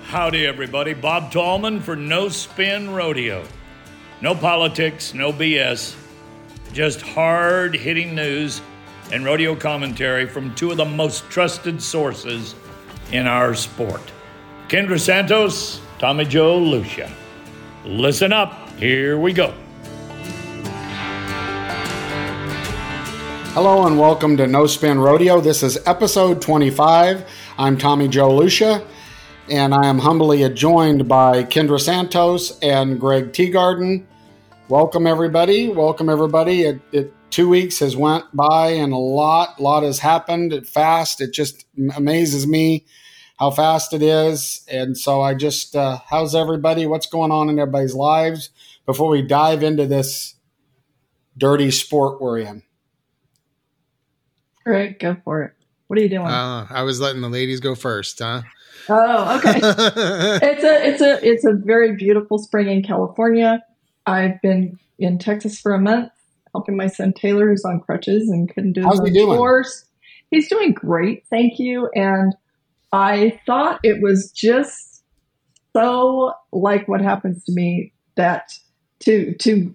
Howdy, everybody. Bob Tallman for No Spin Rodeo. No politics, no BS, just hard-hitting news and rodeo commentary from two of the most trusted sources in our sport. Kendra Santos, Tommy Joe Lucia. Listen up. Here we go. Hello and welcome to No Spin Rodeo. This is episode 25. I'm Tommy Joe Lucia, and I am humbly joined by Kendra Santos and Greg Teagarden. Welcome, everybody. Welcome, everybody. 2 weeks has went by, and a lot has happened fast. It just amazes me how fast it is. And so I just, how's everybody? What's going on in everybody's lives before we dive into this dirty sport we're in? Great, go for it. What are you doing? I was letting the ladies go first, huh? Oh, okay. It's a very beautiful spring in California. I've been in Texas for a month, helping my son Taylor, who's on crutches and couldn't do his own chores. He's doing great, thank you. And I thought it was just so like what happens to me that to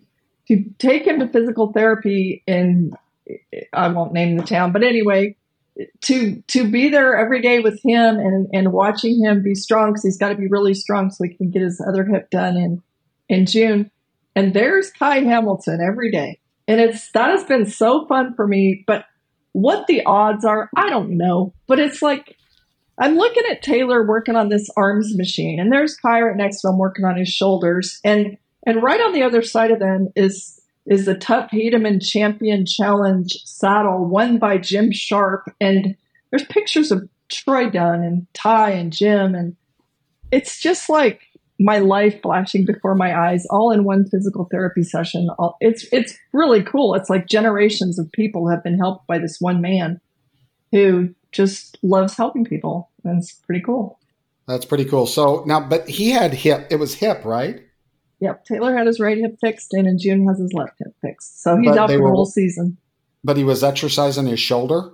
take him to physical therapy in, I won't name the town, but anyway, to be there every day with him and watching him be strong, because he's got to be really strong so he can get his other hip done in June. And there's Kai Hamilton every day. And that has been so fun for me. But what the odds are, I don't know. But it's like, I'm looking at Taylor working on this arms machine, and there's Kai right next to him working on his shoulders. And right on the other side of them is the Tuff Hedeman Champion Challenge saddle won by Jim Sharp. And there's pictures of Troy Dunn and Ty and Jim. And it's just like my life flashing before my eyes, all in one physical therapy session. It's really cool. It's like generations of people have been helped by this one man who just loves helping people. And it's pretty cool. That's pretty cool. So now, but he had it was hip, right? Yep, Taylor had his right hip fixed, and in June has his left hip fixed. So he's out for the whole season. But he was exercising his shoulder?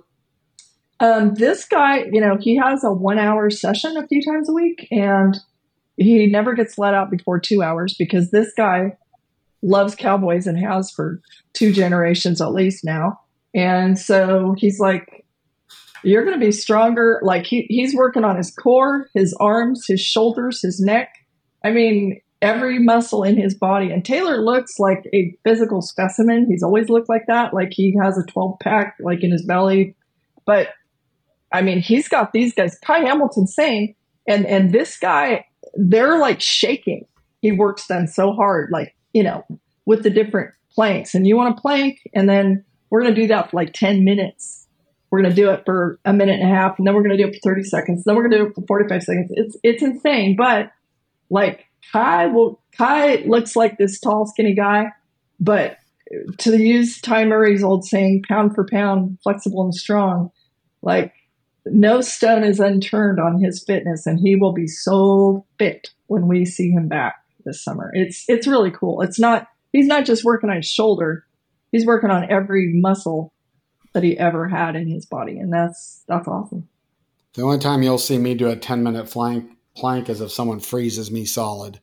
This guy, he has a 1 hour session a few times a week, and he never gets let out before 2 hours because this guy loves cowboys and has for 2 generations at least now. And so he's like, you're going to be stronger. Like he's working on his core, his arms, his shoulders, his neck. I mean, every muscle in his body. And Taylor looks like a physical specimen. He's always looked like that. Like he has a 12-pack like in his belly. But I mean, he's got these guys, Kai Hamilton saying, and this guy, they're like shaking. He works them so hard, like, with the different planks. And you want to plank, and then we're going to do that for like 10 minutes. We're going to do it for a minute and a half, and then we're going to do it for 30 seconds. Then we're going to do it for 45 seconds. It's insane. But like Kai looks like this tall, skinny guy, but to use Ty Murray's old saying, pound for pound, flexible and strong, like no stone is unturned on his fitness, and he will be so fit when we see him back this summer. It's really cool. He's not just working on his shoulder, he's working on every muscle that he ever had in his body, and that's awesome. The only time you'll see me do a 10-minute plank is if someone freezes me solid.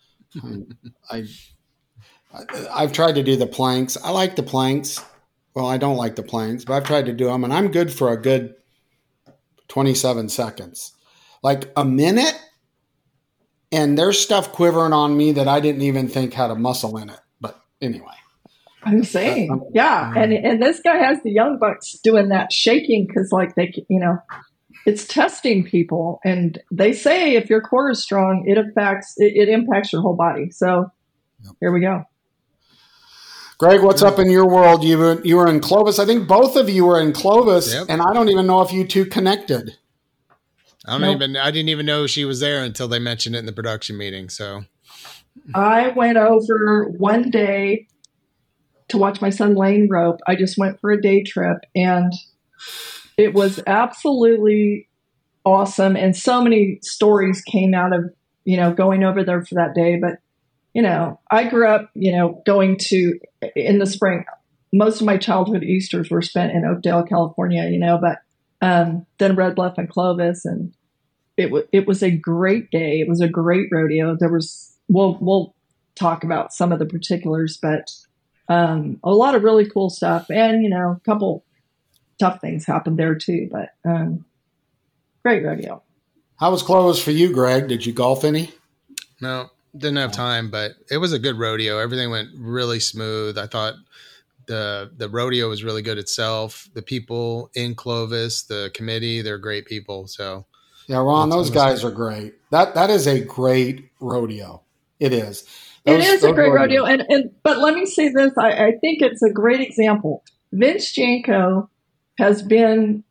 I've tried to do the planks. I like the planks. Well, I don't like the planks, but I've tried to do them, and I'm good for a good 27 seconds. Like a minute, and there's stuff quivering on me that I didn't even think had a muscle in it. But anyway. I'm saying, yeah. And this guy has the young bucks doing that shaking because like it's testing people, and they say if your core is strong, it impacts your whole body. So Here we go. Greg, what's up in your world? You were in Clovis. I think both of you were in Clovis, and I don't even know if you two connected. I didn't even know she was there until they mentioned it in the production meeting. So I went over one day to watch my son Lane rope. I just went for a day trip, and it was absolutely awesome. And so many stories came out of, going over there for that day. But, I grew up, going to, in the spring, most of my childhood Easters were spent in Oakdale, California, but then Red Bluff and Clovis. And it was a great day. It was a great rodeo. We'll talk about some of the particulars, but a lot of really cool stuff, and a couple tough things happened there too. But great rodeo. How was clothes for you, Greg? Did you golf any? No, didn't have time, but it was a good rodeo. Everything went really smooth. I thought the rodeo was really good itself. The people in Clovis, the committee, they're great people. So yeah, Ron, those guys are great. That is a great rodeo. It is. It is a great rodeo. But let me say this. I think it's a great example. Vince Janko has been,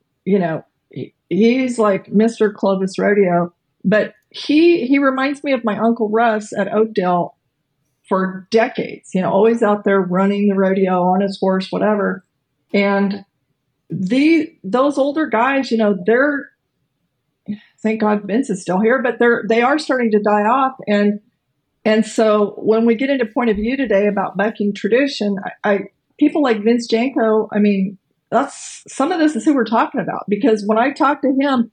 he's like Mr. Clovis Rodeo, but he reminds me of my Uncle Russ at Oakdale for decades, always out there running the rodeo on his horse, whatever. And those older guys, they're, thank God Vince is still here, but they are starting to die off. And so when we get into point of view today about bucking tradition, people like Vince Janko, that's some of this is who we're talking about, because when I talk to him,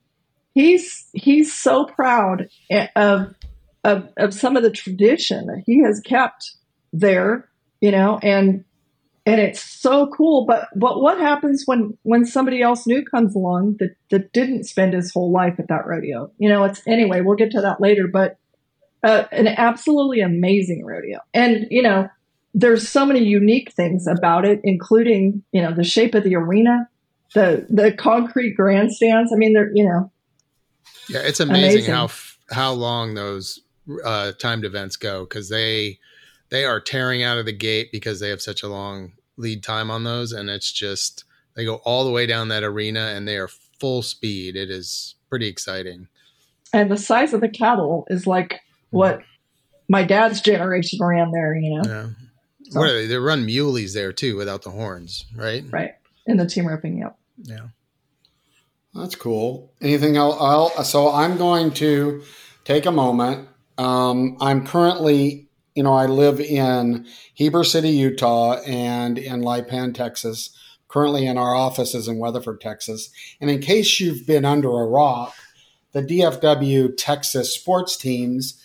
he's so proud of some of the tradition that he has kept there, and it's so cool. But what happens when somebody else new comes along that didn't spend his whole life at that rodeo? Anyway, we'll get to that later, but an absolutely amazing rodeo. And, there's so many unique things about it, including, the shape of the arena, the concrete grandstands. They're, Yeah, it's amazing. how long those timed events go, because they are tearing out of the gate because they have such a long lead time on those. And it's just, they go all the way down that arena and they are full speed. It is pretty exciting. And the size of the cattle is like what my dad's generation ran there, Yeah. So, what are they? They run muleys there too without the horns, right? Right. In the team roping, yep. Yeah. That's cool. Anything else? So I'm going to take a moment. I'm currently, I live in Heber City, Utah, and in Lipan, Texas. Currently in our offices in Weatherford, Texas. And in case you've been under a rock, the DFW Texas sports teams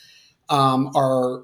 are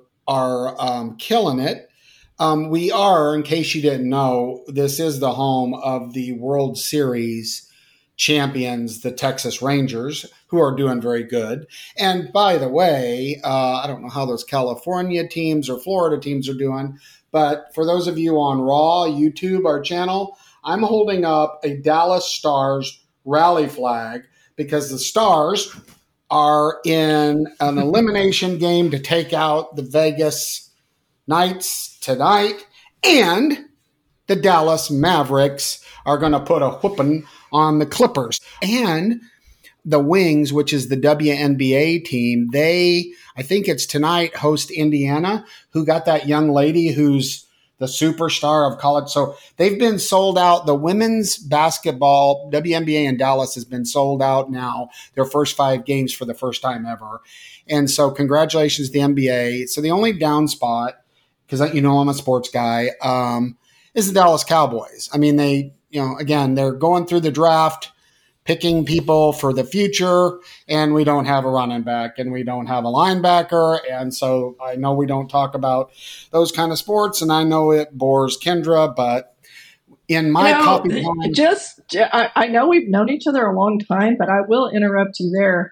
killing it. We are, in case you didn't know, this is the home of the World Series champions, the Texas Rangers, who are doing very good. And by the way, I don't know how those California teams or Florida teams are doing, but for those of you on Raw, YouTube, our channel, I'm holding up a Dallas Stars rally flag because the Stars are in an elimination game to take out the Vegas Knights tonight, and the Dallas Mavericks are going to put a whooping on the Clippers. And the Wings, which is the WNBA team, I think it's tonight, host Indiana, who got that young lady who's the superstar of college. So they've been sold out. The women's basketball, WNBA in Dallas, has been sold out now, their first 5 games for the first time ever. And so congratulations to the NBA. So the only down spot, because I'm a sports guy, is the Dallas Cowboys. They're going through the draft, picking people for the future, and we don't have a running back and we don't have a linebacker. And so I know we don't talk about those kind of sports, and I know it bores Kendra, but in my copy line, I know we've known each other a long time, but I will interrupt you there.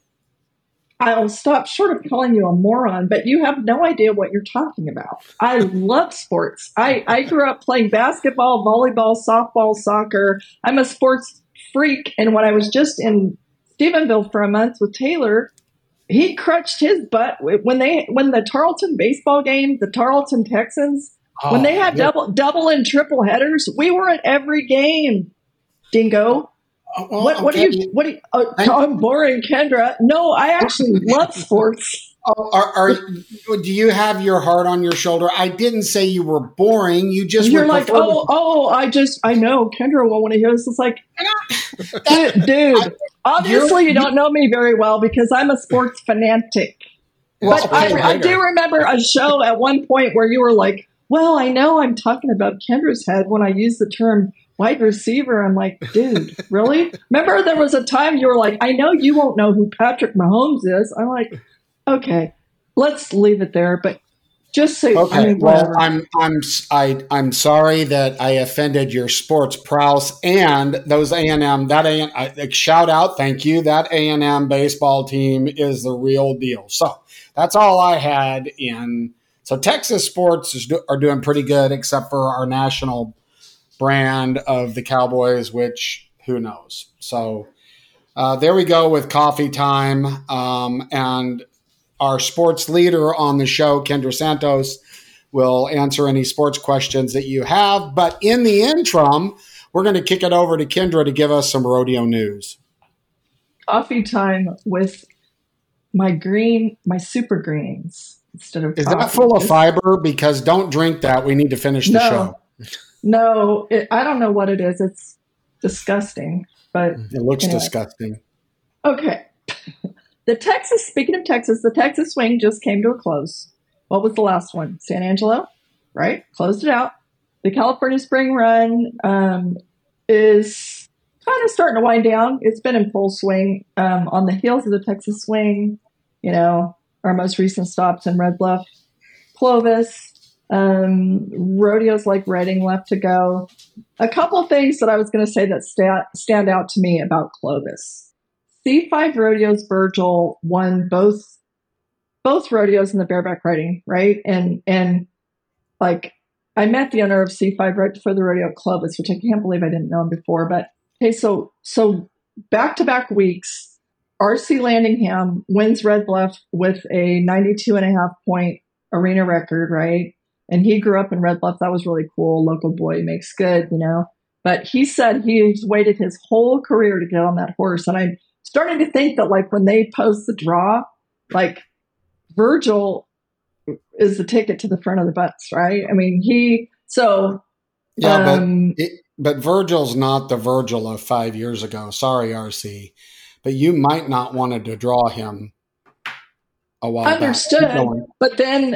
I'll stop short of calling you a moron, but you have no idea what you're talking about. I love sports. I grew up playing basketball, volleyball, softball, soccer. I'm a sports freak. And when I was just in Stephenville for a month with Taylor, he crutched his butt when the Tarleton baseball game, the Tarleton Texans, when they had double and triple headers, we were at every game. Dingo. What do you? I'm boring, Kendra. No, I actually love sports. Do you have your heart on your shoulder? I didn't say you were boring. You're like, I know Kendra will want to hear this. It's like, dude, obviously you don't know me very well because I'm a sports fanatic. But I do remember a show at one point where you were like, well, I know I'm talking about Kendra's head when I use the term wide receiver. I'm like, dude, really? Remember there was a time you were like, I know you won't know who Patrick Mahomes is. I'm like, okay, let's leave it there. But just say, okay. I mean, well, I'm sorry that I offended your sports prowess and those A&M. Shout out, thank you. That A&M baseball team is the real deal. So that's all I had in. So Texas sports are doing pretty good, except for our national brand of the Cowboys, which who knows. So there we go with coffee time, and our sports leader on the show, Kendra Santos, will answer any sports questions that you have. But in the interim, we're going to kick it over to Kendra to give us some rodeo news. Coffee time with my super greens instead of Is coffee. that full of fiber? Because don't drink that. We need to finish the show. No, I don't know what it is. It's disgusting, but it looks disgusting. Okay. Speaking of Texas, the Texas swing just came to a close. What was the last one? San Angelo, right? Closed it out. The California Spring Run is kind of starting to wind down. It's been in full swing on the heels of the Texas swing. Our most recent stops in Red Bluff, Clovis, rodeos like Redding left to go. A couple things that I was going to say that stand out to me about Clovis. C5 Rodeos Virgil won both rodeos in the bareback riding, right? And like I met the owner of C5 right before the rodeo at Clovis, which I can't believe I didn't know him before. But okay, so back-to-back weeks, R.C. Landingham wins Red Bluff with a 92.5 point arena record, right? And he grew up in Red Bluff. That was really cool. Local boy makes good, But he said he's waited his whole career to get on that horse. And I'm starting to think that like when they post the draw, like Virgil is the ticket to the front of the bus, right? I mean, but Virgil's not the Virgil of 5 years ago. Sorry, RC, but you might not want to draw him a while understood, back. But then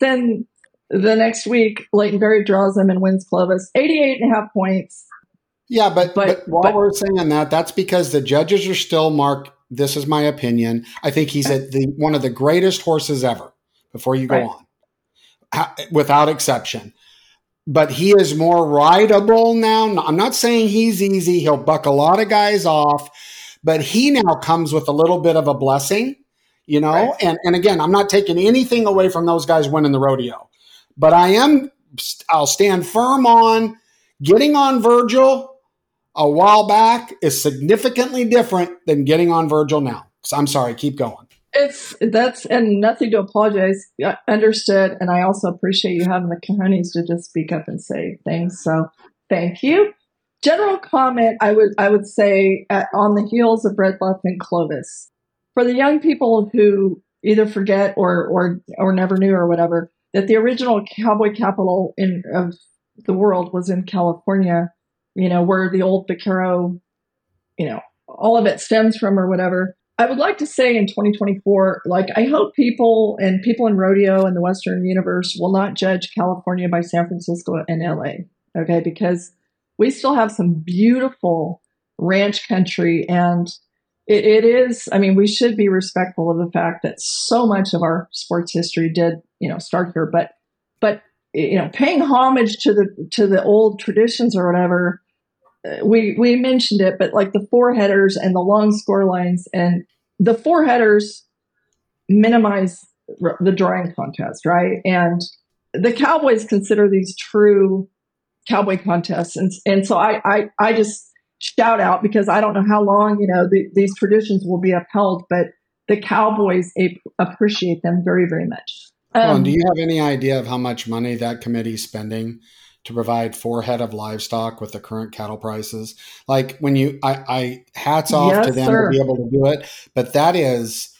the next week, Leighton Berry draws him and wins Clovis, 88.5 points. Yeah, but while we're saying that, that's because the judges are still marked. This is my opinion. I think he's one of the greatest horses ever. Before you go on, without exception. But he is more rideable now. I'm not saying he's easy. He'll buck a lot of guys off, but he now comes with a little bit of a blessing, Right. And again, I'm not taking anything away from those guys winning the rodeo, but I'll stand firm on getting on Virgil a while back is significantly different than getting on Virgil now. So I'm sorry, keep going. And nothing to apologize. Understood. And I also appreciate you having the cojones to just speak up and say things. So thank you. General comment, I would say on the heels of Red Bluff and Clovis, for the young people who either forget or never knew or whatever, that the original cowboy capital of the world was in California, where the old vaquero, all of it stems from or whatever. I would like to say in 2024, I hope people in rodeo and the Western universe will not judge California by San Francisco and LA, okay? Because we still have some beautiful ranch country, and it is, we should be respectful of the fact that so much of our sports history did, start here, but paying homage to the old traditions or whatever, we mentioned it, but like the four headers and the long score lines, and the four headers minimize the drawing contest, right? And the Cowboys consider these true cowboy contests, and so I just shout out, because I don't know how long these traditions will be upheld, but the Cowboys appreciate them very, very much. Do you have any idea of how much money that committee's spending to provide 4 head of livestock with the current cattle prices? Like when I hats off to them to be able to do it, but that is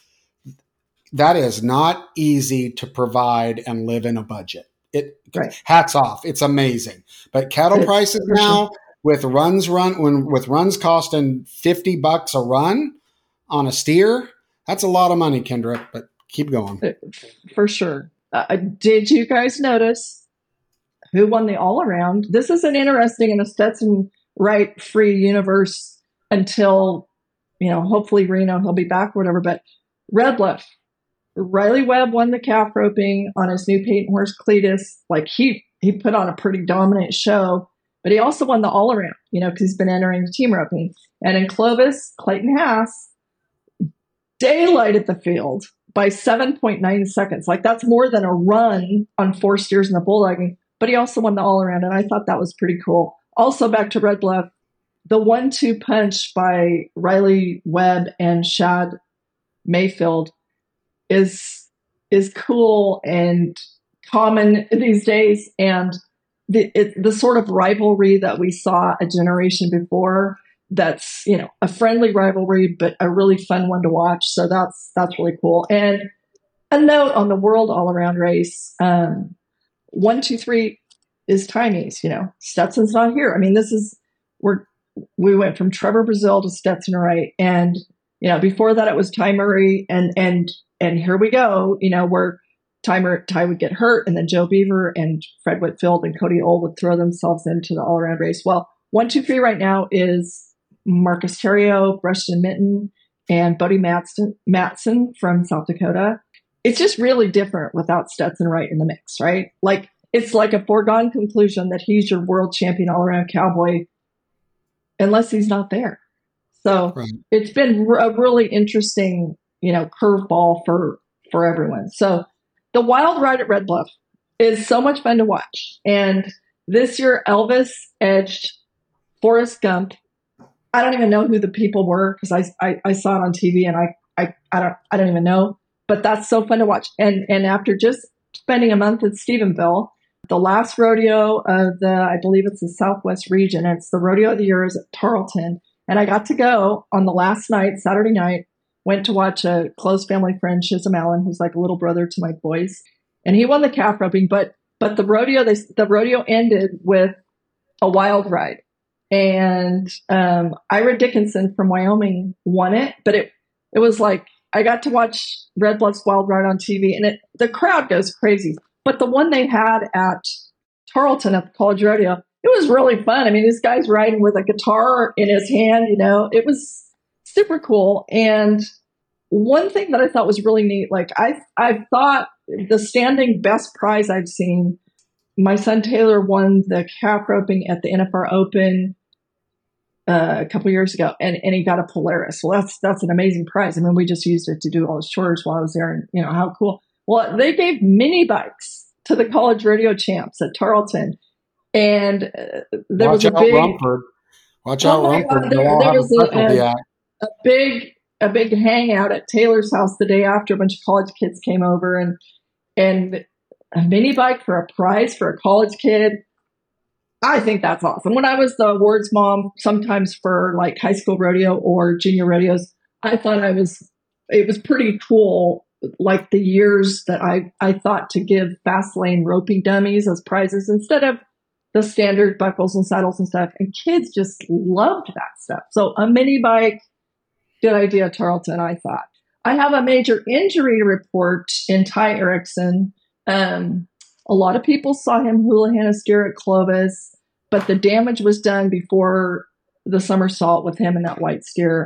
not easy to provide and live in a budget. Hats off. It's amazing. But cattle prices now with runs costing $50 a run on a steer, that's a lot of money, Kendra, but keep going. For sure. Did you guys notice who won the all-around? This is an interesting, and a Stetson right free universe until, hopefully Reno, he'll be back or whatever. But Red Bluff, Riley Webb won the calf roping on his new Peyton horse Cletus. Like he put on a pretty dominant show, but he also won the all around, because he's been entering the team roping. And in Clovis, Clayton Haas daylighted the field by 7.9 seconds. Like that's more than a run on 4 steers in the bulldogging, but he also won the all around. And I thought that was pretty cool. Also back to Red Bluff, the 1-2 punch by Riley Webb and Shad Mayfield is cool and common these days. And the sort of rivalry that we saw a generation before, that's, a friendly rivalry, but a really fun one to watch. So that's really cool. And a note on the world all around race, 1, 2, 3 is Timies, Stetson's not here. I mean, we went from Trevor Brazil to Stetson Wright. And, before that it was Ty Murray and here we go, where Ty would get hurt, and then Joe Beaver and Fred Whitfield and Cody Old would throw themselves into the all-around race. Well, 1, 2, 3 right now is Marcus Terrio, Preston Minton, and Bodie Matson from South Dakota. It's just really different without Stetson Wright in the mix, right? Like it's like a foregone conclusion that he's your world champion all-around cowboy unless he's not there. So right. It's been a really interesting, curveball for everyone. So the wild ride at Red Bluff is so much fun to watch. And this year, Elvis edged Forrest Gump. I don't even know who the people were because I saw it on TV and I don't even know. But that's so fun to watch. And after just spending a month at Stephenville, the last rodeo of I believe it's the Southwest region. It's the rodeo of the year is at Tarleton. And I got to go on the last night, Saturday night, went to watch a close family friend, Shizam Allen, who's like a little brother to my boys. And he won the calf roping, but the rodeo ended with a wild ride. And Ira Dickinson from Wyoming won it, but it was like I got to watch Red Bluff's wild ride on TV, and the crowd goes crazy. But the one they had at Tarleton at the College Rodeo, it was really fun. I mean, this guy's riding with a guitar in his hand, it was super cool. And one thing that I thought was really neat, like I thought the standing best prize I've seen, my son Taylor won the calf roping at the NFR Open a couple years ago, and he got a Polaris. Well, that's an amazing prize. I mean, we just used it to do all his chores while I was there, and how cool. Well, they gave mini bikes to the college rodeo champs at Tarleton, and there was a big Rumford. Watch out, Rumford. There was a big hangout at Taylor's house the day after. A bunch of college kids came over, and a mini bike for a prize for a college kid. I think that's awesome. When I was the awards mom, sometimes for like high school rodeo or junior rodeos, I thought it was pretty cool. Like the years that I thought to give fast lane roping dummies as prizes instead of the standard buckles and saddles and stuff. And kids just loved that stuff. So a mini bike, good idea, Tarleton, I thought. I have a major injury report in Ty Erickson. A lot of people saw him houlihan a steer at Clovis, but the damage was done before the somersault with him and that white steer.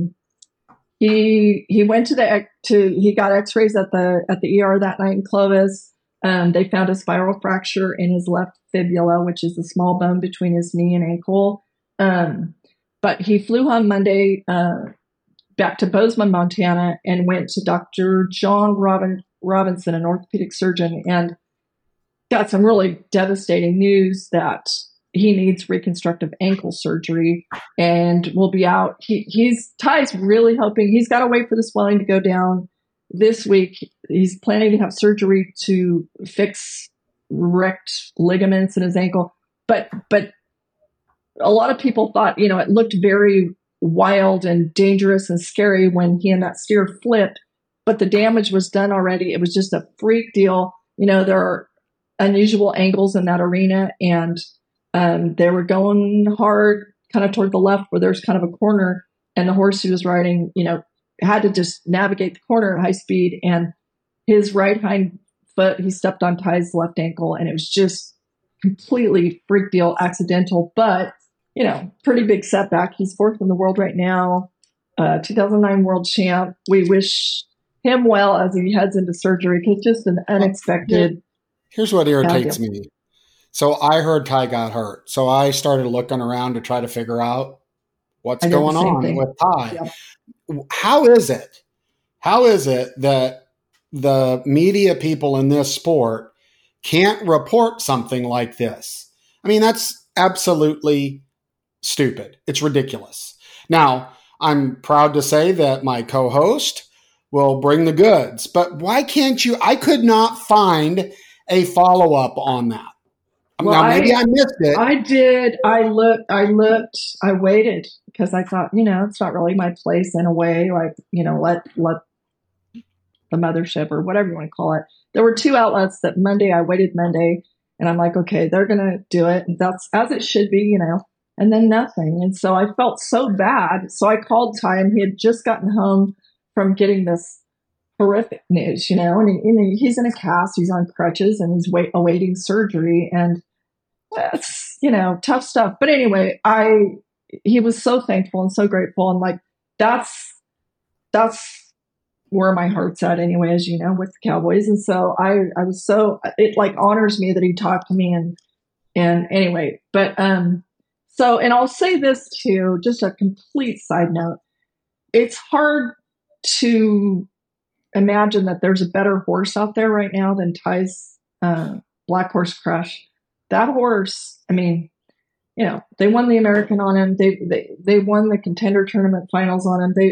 He went he got x-rays at the ER that night in Clovis. They found a spiral fracture in his left fibula, which is the small bone between his knee and ankle. But he flew on Monday back to Bozeman, Montana, and went to Dr. John Robinson, an orthopedic surgeon, and got some really devastating news that he needs reconstructive ankle surgery and will be out. Ty's really hoping. He's got to wait for the swelling to go down this week. He's planning to have surgery to fix wrecked ligaments in his ankle. But a lot of people thought, it looked very wild and dangerous and scary when he and that steer flipped, but the damage was done already. It was just a freak deal. There are unusual angles in that arena, and they were going hard kind of toward the left where there's kind of a corner, and the horse he was riding, had to just navigate the corner at high speed, and his right hind foot, he stepped on Ty's left ankle, and it was just completely freak deal, accidental, but pretty big setback. He's 4th in the world right now, 2009 world champ. We wish him well as he heads into surgery, because just an unexpected. Here's what irritates me. So I heard Ty got hurt. So I started looking around to try to figure out what's going on with Ty. Yeah. How is it that the media people in this sport can't report something like this? I mean, that's absolutely stupid. It's ridiculous. Now, I'm proud to say that my co-host will bring the goods, but why can't you? I could not find a follow-up on that. Well, now, maybe I missed it. I did. I looked. I waited because I thought, it's not really my place in a way. Like, let the mothership or whatever you want to call it. There were 2 outlets that Monday. I waited Monday, and I'm like, okay, they're gonna do it. And that's as it should be, And then nothing. And so I felt so bad. So I called Ty, and he had just gotten home from getting this horrific news, and he's in a cast, he's on crutches, and he's awaiting surgery, and it's, tough stuff. But anyway, he was so thankful and so grateful, and like that's where my heart's at anyway, as you know, with the Cowboys. And so I was it like honors me that he talked to me, and anyway, but so, and I'll say this too, just a complete side note. It's hard to imagine that there's a better horse out there right now than Ty's Black Horse Crush. That horse, I mean, they won the American on him. They won the Contender Tournament finals on him.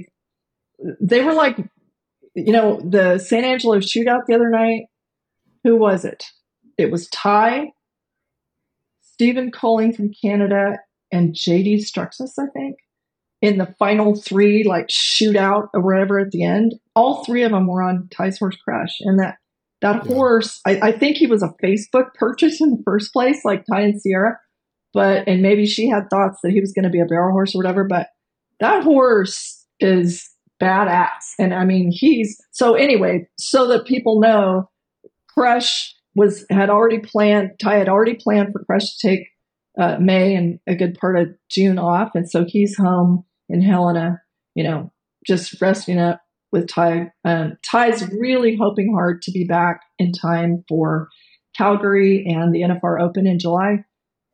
They were like, the San Angelo Shootout the other night. Who was it? It was Ty, Stephen Colling from Canada, and JD Struxus, I think, in the final 3, like shootout or whatever at the end. All 3 of them were on Ty's Horse Crush. And that horse, I think he was a Facebook purchase in the first place, like Ty and Sierra. And maybe she had thoughts that he was going to be a barrel horse or whatever. But that horse is badass. And I mean, so anyway, so that people know, Crush Ty had already planned for Crush to take May and a good part of June off. And so he's home in Helena, just resting up with Ty. Ty's really hoping hard to be back in time for Calgary and the NFR Open in July.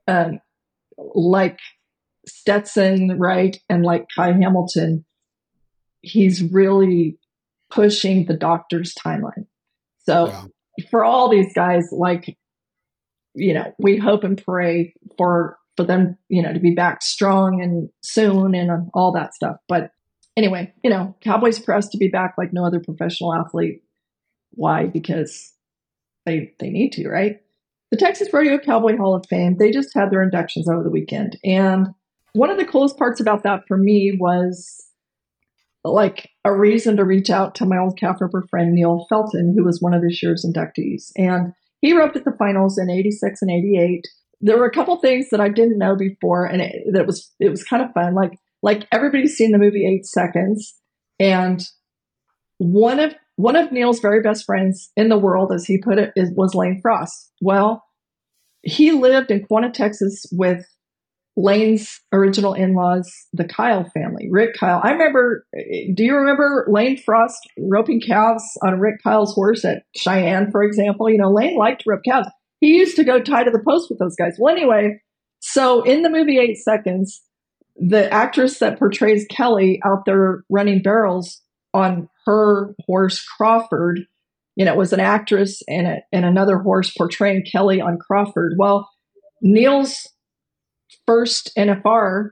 Like Stetson, right, and like Kai Hamilton, he's really pushing the doctor's timeline. So for all these guys, like, we hope and pray for them, to be back strong and soon and all that stuff. But anyway, Cowboys pressed to be back like no other professional athlete. Why? Because they need to, right? The Texas Rodeo Cowboy Hall of Fame, they just had their inductions over the weekend. And one of the coolest parts about that for me was like a reason to reach out to my old calf ripper friend, Neil Felton, who was one of this year's inductees. And he roped at the finals in 86 and 88. There were a couple things that I didn't know before, and it was kind of fun. Like everybody's seen the movie 8 Seconds, and one of Neil's very best friends in the world, as he put it, was Lane Frost. Well, he lived in Quanah, Texas, with Lane's original in-laws, the Kyle family, Rick Kyle. Do you remember Lane Frost roping calves on Rick Kyle's horse at Cheyenne, for example? Lane liked to rope calves. He used to go tie to the post with those guys. Well, anyway, so in the movie 8 Seconds, the actress that portrays Kelly out there running barrels on her horse, Crawford, was an actress and another horse portraying Kelly on Crawford. Well, Neil's first NFR,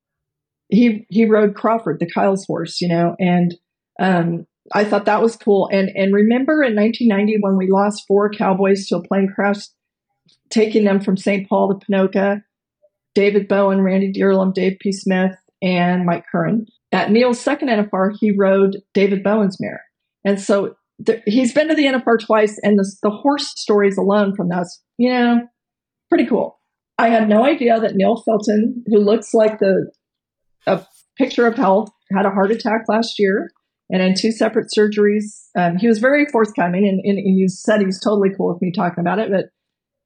he rode Crawford, the Kyle's horse, and I thought that was cool. And remember in 1990 when we lost 4 Cowboys to a plane crash, taking them from St. Paul to Pinoca, David Bowen, Randy Deerlum, Dave P. Smith, and Mike Curran. At Neil's second NFR, he rode David Bowen's mare. And so he's been to the NFR twice, and the horse stories alone from that's, pretty cool. I had no idea that Neil Felton, who looks like a picture of health, had a heart attack last year and in 2 separate surgeries. He was very forthcoming, and he said he was totally cool with me talking about it, but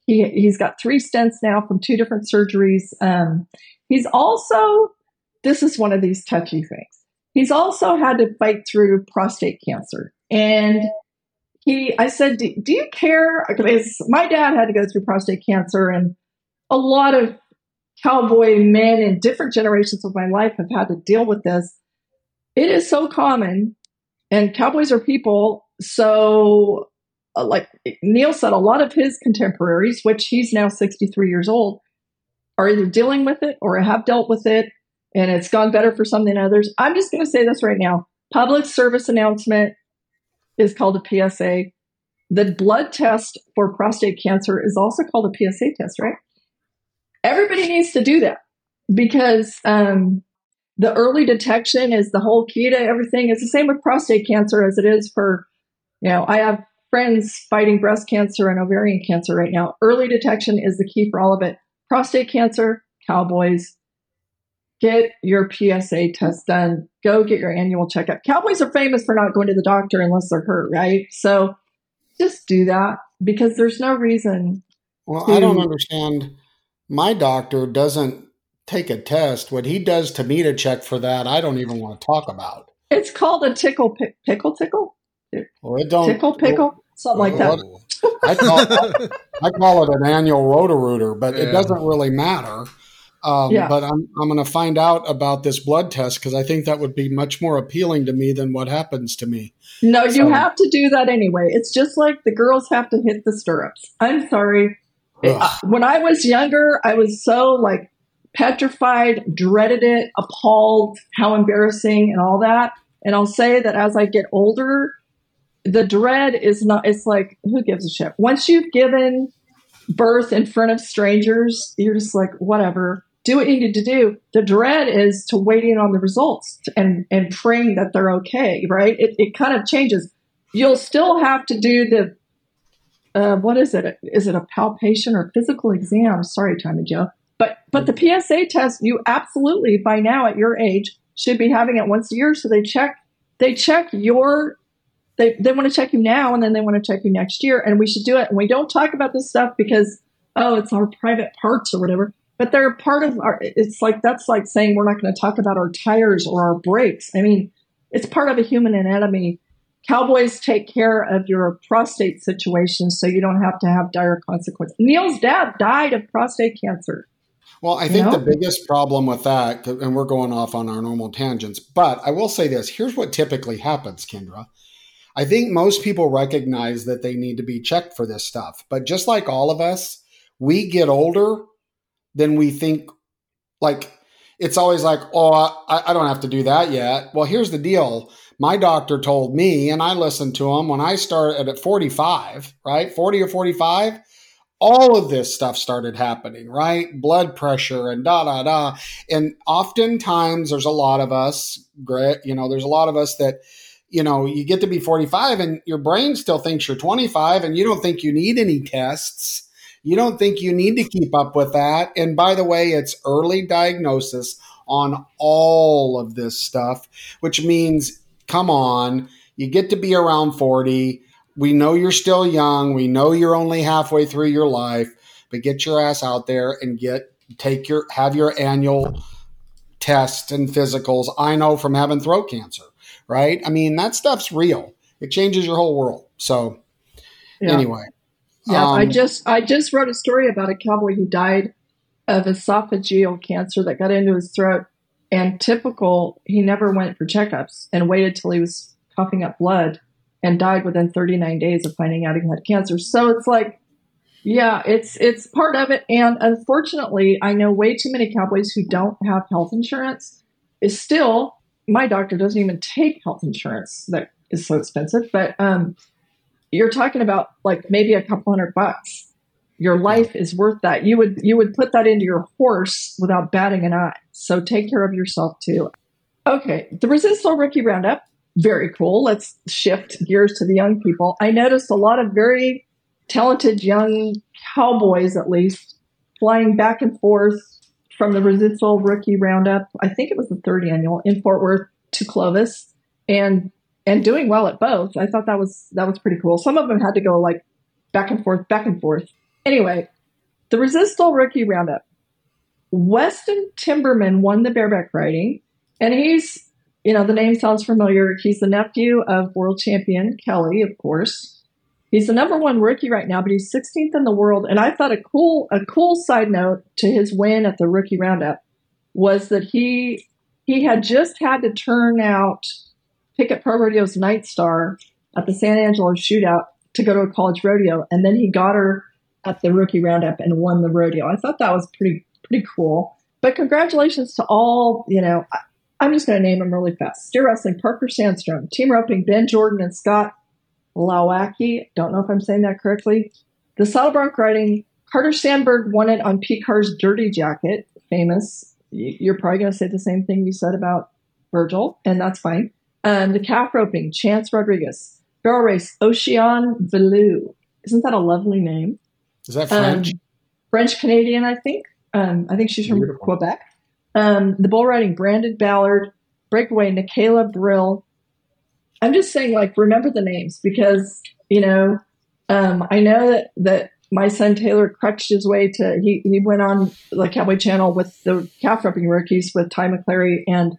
He's got 3 stents now from 2 different surgeries. He's also, this is one of these touchy things. He's also had to fight through prostate cancer. And I said, do you care? Because my dad had to go through prostate cancer, and a lot of cowboy men in different generations of my life have had to deal with this. It is so common, and cowboys are people. So like Neil said, a lot of his contemporaries, which he's now 63 years old, are either dealing with it or have dealt with it, and it's gone better for some than others. I'm just going to say this right now. Public service announcement is called a PSA. The blood test for prostate cancer is also called a PSA test, right? Everybody needs to do that because the early detection is the whole key to everything. It's the same with prostate cancer as it is for, I have friends fighting breast cancer and ovarian cancer right now. Early detection is the key for all of it. Prostate cancer, cowboys, get your PSA test done. Go get your annual checkup. Cowboys are famous for not going to the doctor unless they're hurt, right? So just do that because there's no reason. Well, I don't understand. My doctor doesn't take a test. What he does to me to check for that, I don't even want to talk about. It's called a tickle. Well, it don't tickle, something like that. I call it an annual Roto-Rooter, but it doesn't really matter. But I'm going to find out about this blood test because I think that would be much more appealing to me than what happens to me. No, you have to do that anyway. It's just like the girls have to hit the stirrups. I'm sorry. When I was younger, I was so like petrified, dreaded it, appalled, how embarrassing and all that. And I'll say that as I get older, the dread is not, it's like, who gives a shit? Once you've given birth in front of strangers, you're just like, whatever, do what you need to do. The dread is to waiting on the results and praying that they're okay, right? It kind of changes. You'll still have to do the, what is it? Is it a palpation or physical exam? Sorry, Tommy Joe. But the PSA test, you absolutely, by now at your age, should be having it once a year. So they check your, they want to check you now, and then they want to check you next year. And we should do it. And we don't talk about this stuff because, it's our private parts or whatever. But they're part of our, it's like, that's like saying we're not going to talk about our tires or our brakes. I mean, it's part of a human anatomy. Cowboys take care of your prostate situation so you don't have to have dire consequences. Neil's dad died of prostate cancer. Well, I think the biggest problem with that, and we're going off on our normal tangents, but I will say this. Here's what typically happens, Kendra. I think most people recognize that they need to be checked for this stuff. But just like all of us, we get older, then we think like, it's always like, I don't have to do that yet. Well, here's the deal. My doctor told me, and I listened to him when I started at 45, right? 40 or 45. All of this stuff started happening, right? Blood pressure and And oftentimes there's a lot of us, there's a lot of us that, you get to be 45 and your brain still thinks you're 25 and you don't think you need any tests. You don't think you need to keep up with that. And by the way, it's early diagnosis on all of this stuff, which means, come on, you get to be around 40. We know you're still young. We know you're only halfway through your life, but get your ass out there and have your annual tests and physicals. I know from having throat cancer, right? I mean, that stuff's real. It changes your whole world. So anyway. Yeah, I just wrote a story about a cowboy who died of esophageal cancer that got into his throat. And typical, he never went for checkups and waited till he was coughing up blood and died within 39 days of finding out he had cancer. So it's like, yeah, it's part of it. And unfortunately, I know way too many cowboys who don't have health insurance. Is still, my doctor doesn't even take health insurance that is so expensive. But you're talking about like maybe a couple $100. Your life is worth that. You would put that into your horse without batting an eye. So take care of yourself too. Okay, the Resistol Rookie Roundup. Very cool. Let's shift gears to the young people. I noticed a lot of very talented young cowboys, at least, flying back and forth from the Resistol Rookie Roundup. I think it was the 3rd annual in Fort Worth to Clovis, and doing well at both. I thought that was pretty cool. Some of them had to go like back and forth. Anyway, the Resistol Rookie Roundup. Weston Timberman won the bareback riding, and he's, the name sounds familiar. He's the nephew of world champion Kelly, of course. He's the number one rookie right now, but he's 16th in the world. And I thought a cool side note to his win at the Rookie Roundup was that he had just had to turn out Pickett Pro Rodeo's Night Star at the San Angelo Shootout to go to a college rodeo, and then he got her at the Rookie Roundup and won the rodeo. I thought that was pretty cool. But congratulations to all, I'm just going to name them really fast. Steer Wrestling, Parker Sandstrom. Team Roping, Ben Jordan and Scott Lawacki. Don't know if I'm saying that correctly. The Saddle Bronc Riding, Carter Sandberg won it on PCAR's Dirty Jacket. Famous. You're probably going to say the same thing you said about Virgil, and that's fine. The Calf Roping, Chance Rodriguez. Barrel Race, Ocean Velou. Isn't that a lovely name? Is that French? French-Canadian, I think. I think she's from Quebec. The Bull Riding, Brandon Ballard. Breakaway, Michaela Brill. I'm just saying, remember the names because, I know that my son Taylor crutched his way to, he went on the Cowboy Channel with the calf roping rookies with Ty McClary. And,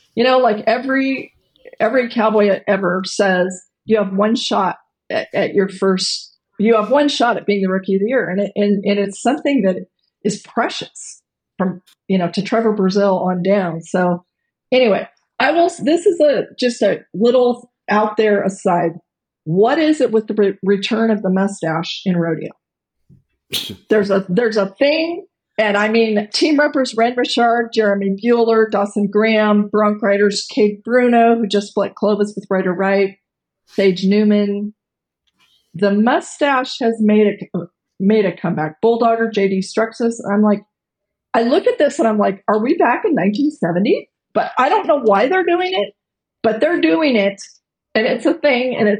every cowboy ever says, you have one shot at your first, you have one shot at being the Rookie of the Year. And it's something that is precious from, to Trevor Brazil on down. So anyway, this is just a little out there aside. What is it with the return of the mustache in rodeo? There's a thing. And I mean, team reppers, Ren Richard, Jeremy Bueller, Dawson Graham, Bronc riders, Kate Bruno, who just split Clovis with Ryder Wright, Sage Newman. The mustache has made a comeback. Bulldogger, JD Struxus. I look at this and I'm like, are we back in 1970? But I don't know why they're doing it, but they're doing it. And it's a thing. And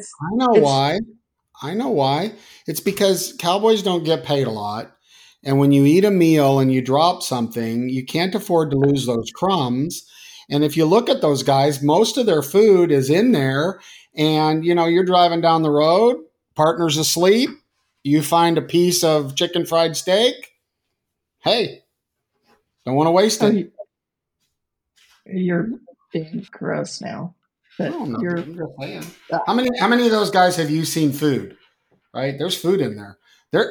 I know why. It's because cowboys don't get paid a lot. And when you eat a meal and you drop something, you can't afford to lose those crumbs. And if you look at those guys, most of their food is in there. And, you're driving down the road, partner's asleep. You find a piece of chicken fried steak. Hey, don't want to waste it. You're being gross now. I'm just saying. How many of those guys have you seen food? Right? There's food in there.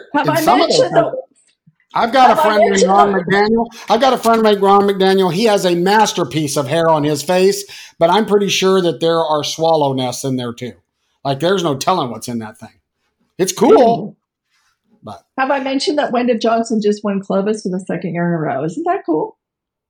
I've got a friend named Ron McDaniel. He has a masterpiece of hair on his face, but I'm pretty sure that there are swallow nests in there too. There's no telling what's in that thing. It's cool. But have I mentioned that Wenda Johnson just won Clovis for the second year in a row? Isn't that cool?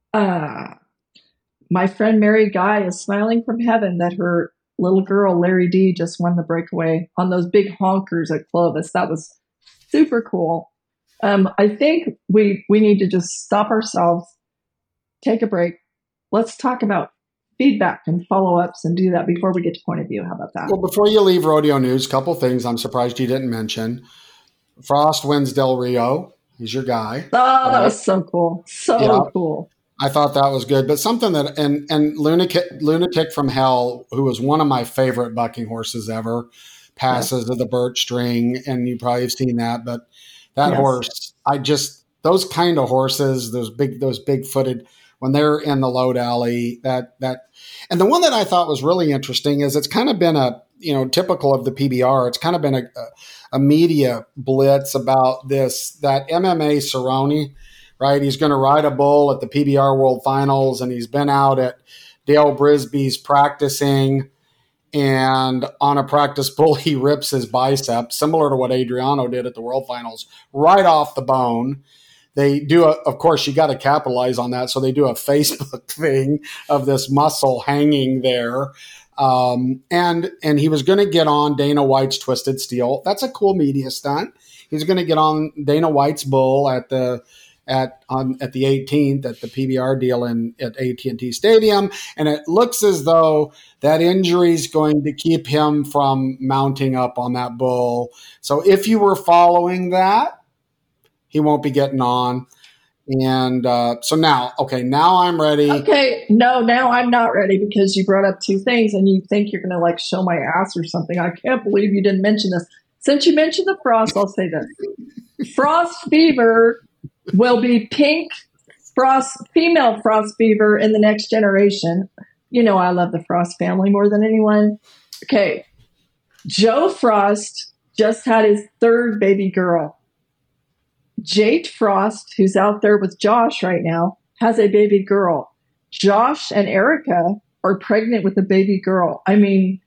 My friend Mary Guy is smiling from heaven that her little girl, Larry D, just won the breakaway on those big honkers at Clovis. That was super cool. I think we need to just stop ourselves, take a break. Let's talk about feedback and follow-ups and do that before we get to point of view. How about that? Well, before you leave rodeo news, a couple things I'm surprised you didn't mention. Frost wins Del Rio. He's your guy. Oh, that was so cool. Cool. I thought that was good. But something that, and Lunatic from Hell, who was one of my favorite bucking horses ever, passes to the birch string, and you probably have seen that. But that horse, those kind of horses, those big footed, when they're in the load alley, and the one that I thought was really interesting is it's kind of been typical of the PBR. It's kind of been a media blitz about that MMA Cerrone, right? He's going to ride a bull at the PBR World Finals, and he's been out at Dale Brisby's practicing, and on a practice bull, he rips his bicep, similar to what Adriano did at the World Finals, right off the bone. They do, of course, you got to capitalize on that. So they do a Facebook thing of this muscle hanging there. And he was going to get on Dana White's Twisted Steel. That's a cool media stunt. He's going to get on Dana White's bull at the 18th at the PBR deal at AT&T Stadium. And it looks as though that injury is going to keep him from mounting up on that bull. So if you were following that, he won't be getting on. And so now I'm ready. Okay. No, now I'm not ready because you brought up two things and you think you're going to show my ass or something. I can't believe you didn't mention this. since you mentioned the frost, I'll say this. Frost fever will be pink female frost fever in the next generation. You know, I love the Frost family more than anyone. Okay. Joe Frost just had his third baby girl. Jade Frost, who's out there with Josh right now, has a baby girl. Josh and Erica are pregnant with a baby girl. I mean,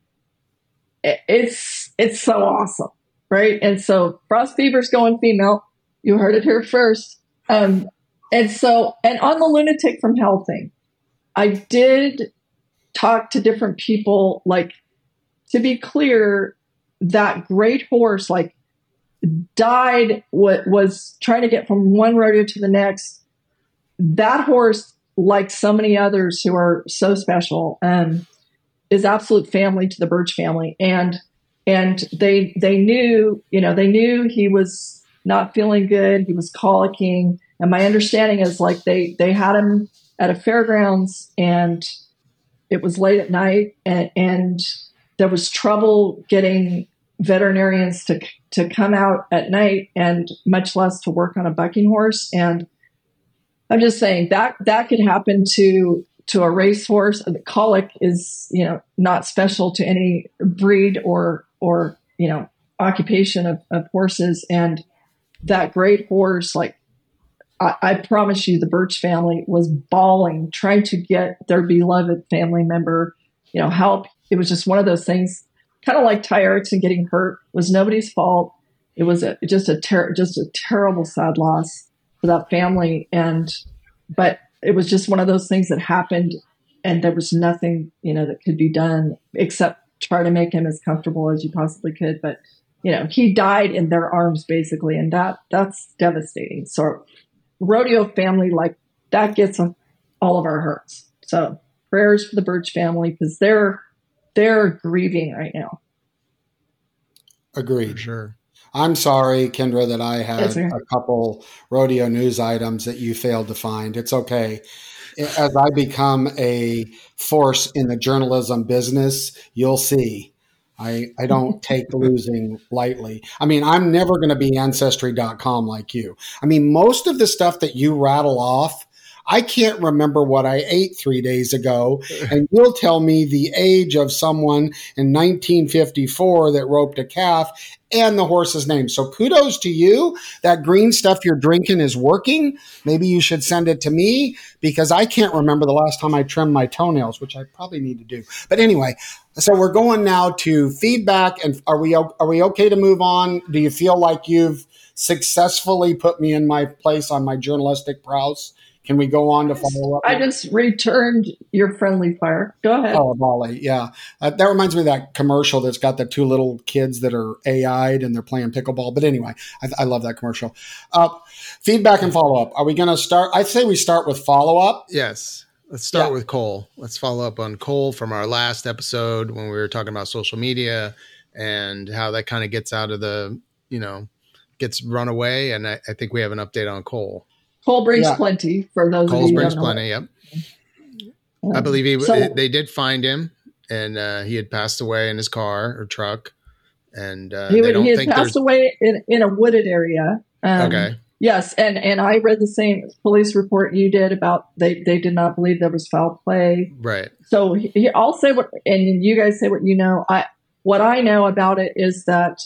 it's so awesome, right? And so frost fever's going female. You heard it here first. And on the lunatic from hell thing, I did talk to different people, like, to be clear, that great horse, like, died, was trying to get from one rodeo to the next. That horse, like so many others who are so special, is absolute family to the Birch family. And they knew he was not feeling good. He was colicking. And my understanding is, like, they had him at a fairgrounds, and it was late at night, and there was trouble getting veterinarians to come out at night, and much less to work on a bucking horse. And I'm just saying that could happen to a racehorse. The colic is, not special to any breed or occupation of horses. And that great horse, like, I promise you, the Birch family was bawling, trying to get their beloved family member, help. It was just one of those things, kind of like Ty Erickson getting hurt. It was nobody's fault. It was just a terrible, sad loss for that family. But it was just one of those things that happened, and there was nothing, that could be done except try to make him as comfortable as you possibly could. But, he died in their arms, basically, and that's devastating. So rodeo family, like, that gets all of our hearts. So prayers for the Birch family, because they're grieving right now. Agreed. For sure. I'm sorry, Kendra, that I had a couple rodeo news items that you failed to find. It's okay. As I become a force in the journalism business, you'll see. I don't take losing lightly. I mean, I'm never going to be Ancestry.com like you. I mean, most of the stuff that you rattle off, I can't remember what I ate 3 days ago, and you'll tell me the age of someone in 1954 that roped a calf and the horse's name. So kudos to you. That green stuff you're drinking is working. Maybe you should send it to me, because I can't remember the last time I trimmed my toenails, which I probably need to do. But anyway, so we're going now to feedback. And are we okay to move on? Do you feel like you've successfully put me in my place on my journalistic prowess? Can we go on to follow up? I just returned your friendly fire. Go ahead. Oh, volley. Yeah. That reminds me of that commercial that's got the two little kids that are AI'd and they're playing pickleball. But anyway, I love that commercial. Feedback and follow up. Are we going to start? I'd say we start with follow up. Yes. Let's start with Cole. Let's follow up on Cole from our last episode when we were talking about social media and how that kind of gets out of the, gets run away. And I think we have an update on Cole. Cole brings plenty for those Cole of you brings who don't know. plenty, yep. I believe they did find him, and he had passed away in his car or truck. And he had passed away in a wooded area. Okay. Yes, and I read the same police report you did about they did not believe there was foul play. Right. So I'll say what, and you guys say what you know. What I know about it is that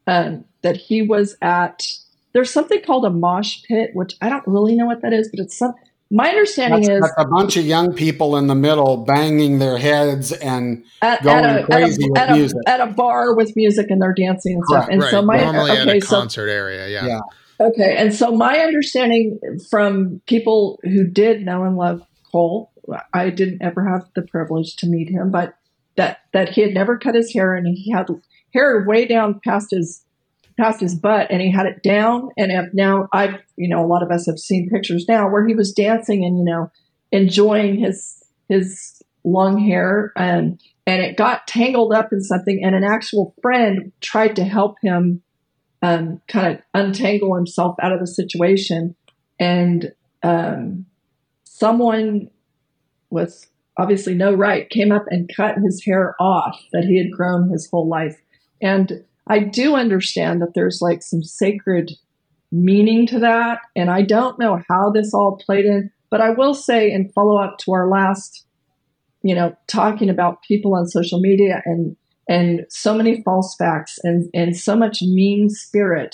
he was at. There's something called a mosh pit, which I don't really know what that is, but it's my understanding is that's a bunch of young people in the middle banging their heads and going crazy with music at a bar with music, and they're dancing and stuff. And right. so normally at a concert area, yeah. Okay, and so my understanding from people who did know and love Cole, I didn't ever have the privilege to meet him, but that he had never cut his hair, and he had hair way down past his butt, and he had it down. And now a lot of us have seen pictures now where he was dancing and, enjoying his long hair, and it got tangled up in something, and an actual friend tried to help him kind of untangle himself out of the situation. And someone with obviously no right came up and cut his hair off that he had grown his whole life. And I do understand that there's like some sacred meaning to that. And I don't know how this all played in, but I will say, in follow up to our last, talking about people on social media and so many false facts and so much mean spirit.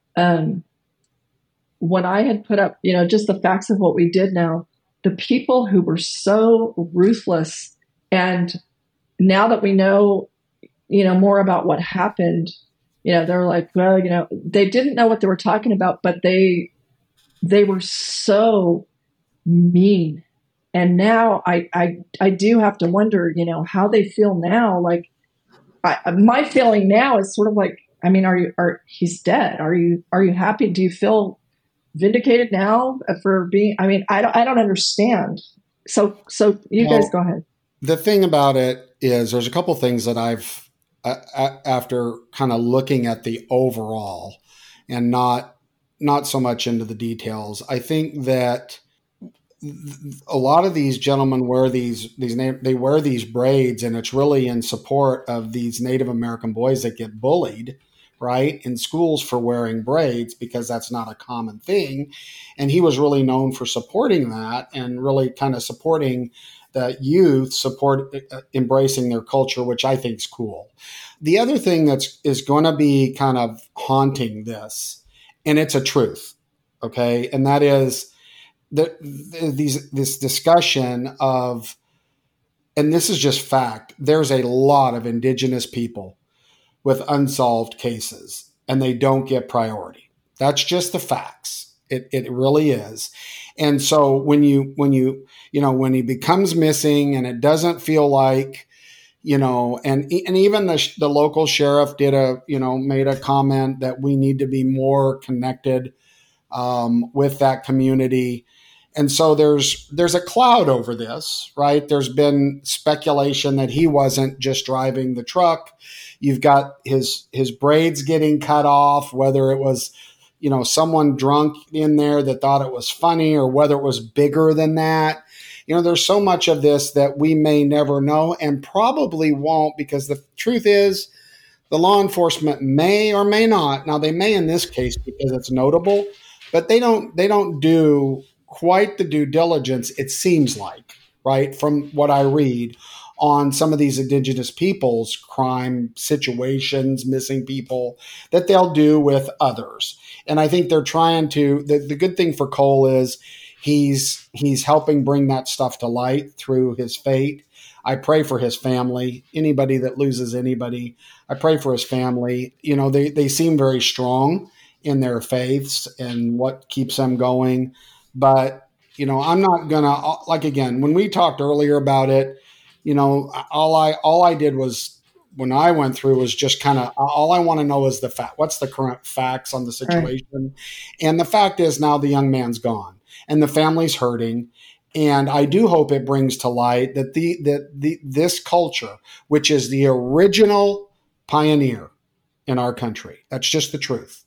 When I had put up, just the facts of what we did now, the people who were so ruthless, and now that we know, more about what happened, they're like, well, they didn't know what they were talking about, but they were so mean. And now I do have to wonder, how they feel now. Like, my feeling now is sort of like, I mean, he's dead. Are you happy? Do you feel vindicated now for being, I mean, I don't understand. So you guys go ahead. The thing about it is there's a couple things that I've, after kind of looking at the overall and not so much into the details, I think that a lot of these gentlemen wear they wear these braids, and it's really in support of these Native American boys that get bullied, right, in schools for wearing braids, because that's not a common thing. And he was really known for supporting that and really kind of supporting that youth embracing their culture, which I think is cool. The other thing is going to be kind of haunting this, and it's a truth, okay, and that is this discussion of, and this is just fact, there's a lot of Indigenous people with unsolved cases, and they don't get priority. That's just the facts. It really is. And so when he becomes missing, and it doesn't feel like, and even the local sheriff made a comment that we need to be more connected with that community. And so there's a cloud over this, right? There's been speculation that he wasn't just driving the truck. You've got his braids getting cut off, whether it was, someone drunk in there that thought it was funny, or whether it was bigger than that. There's so much of this that we may never know, and probably won't, because the truth is the law enforcement may or may not. Now, they may in this case because it's notable, but they don't do quite the due diligence, it seems like, right, from what I read, on some of these Indigenous people's crime situations, missing people, that they'll do with others. And I think they're trying to, the good thing for Cole is he's helping bring that stuff to light through his fate. I pray for his family. Anybody that loses anybody, I pray for his family. They seem very strong in their faiths and what keeps them going. But, I'm not going to, like, again, when we talked earlier about it, all I did was, when I went through, was just kind of, all I want to know is what's the current facts on the situation. Right. And the fact is, now the young man's gone and the family's hurting. And I do hope it brings to light that this culture, which is the original pioneer in our country, that's just the truth.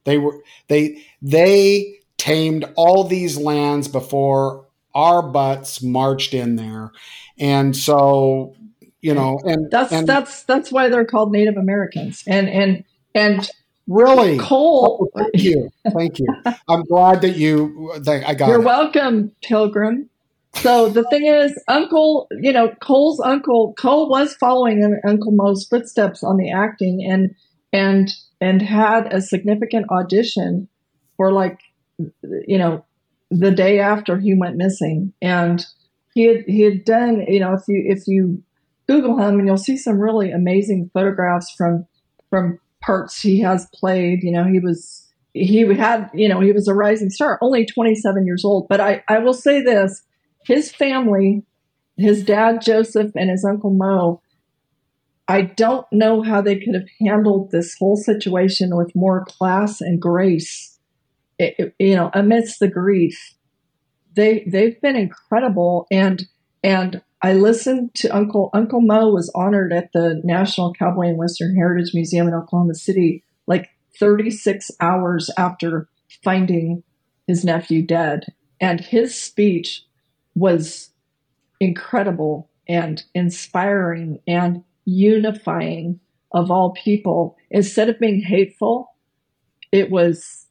They tamed all these lands before our butts marched in there. And so, and that's why they're called Native Americans. And really, Cole. Oh, thank you. I'm glad that I got You're it. welcome, Pilgrim. So the thing is, Cole's uncle, Cole was following in Uncle Mo's footsteps on the acting, and had a significant audition for, like, the day after he went missing. And he had done, if you Google him, and you'll see some really amazing photographs from parts he has played. He was a rising star, only 27 years old. But I will say this, his family, his dad, Joseph, and his Uncle Mo, I don't know how they could have handled this whole situation with more class and grace, amidst the grief. They've been incredible. And I listened to Uncle Mo was honored at the National Cowboy and Western Heritage Museum in Oklahoma City, like 36 hours after finding his nephew dead. And his speech was incredible and inspiring and unifying of all people, instead of being hateful, it was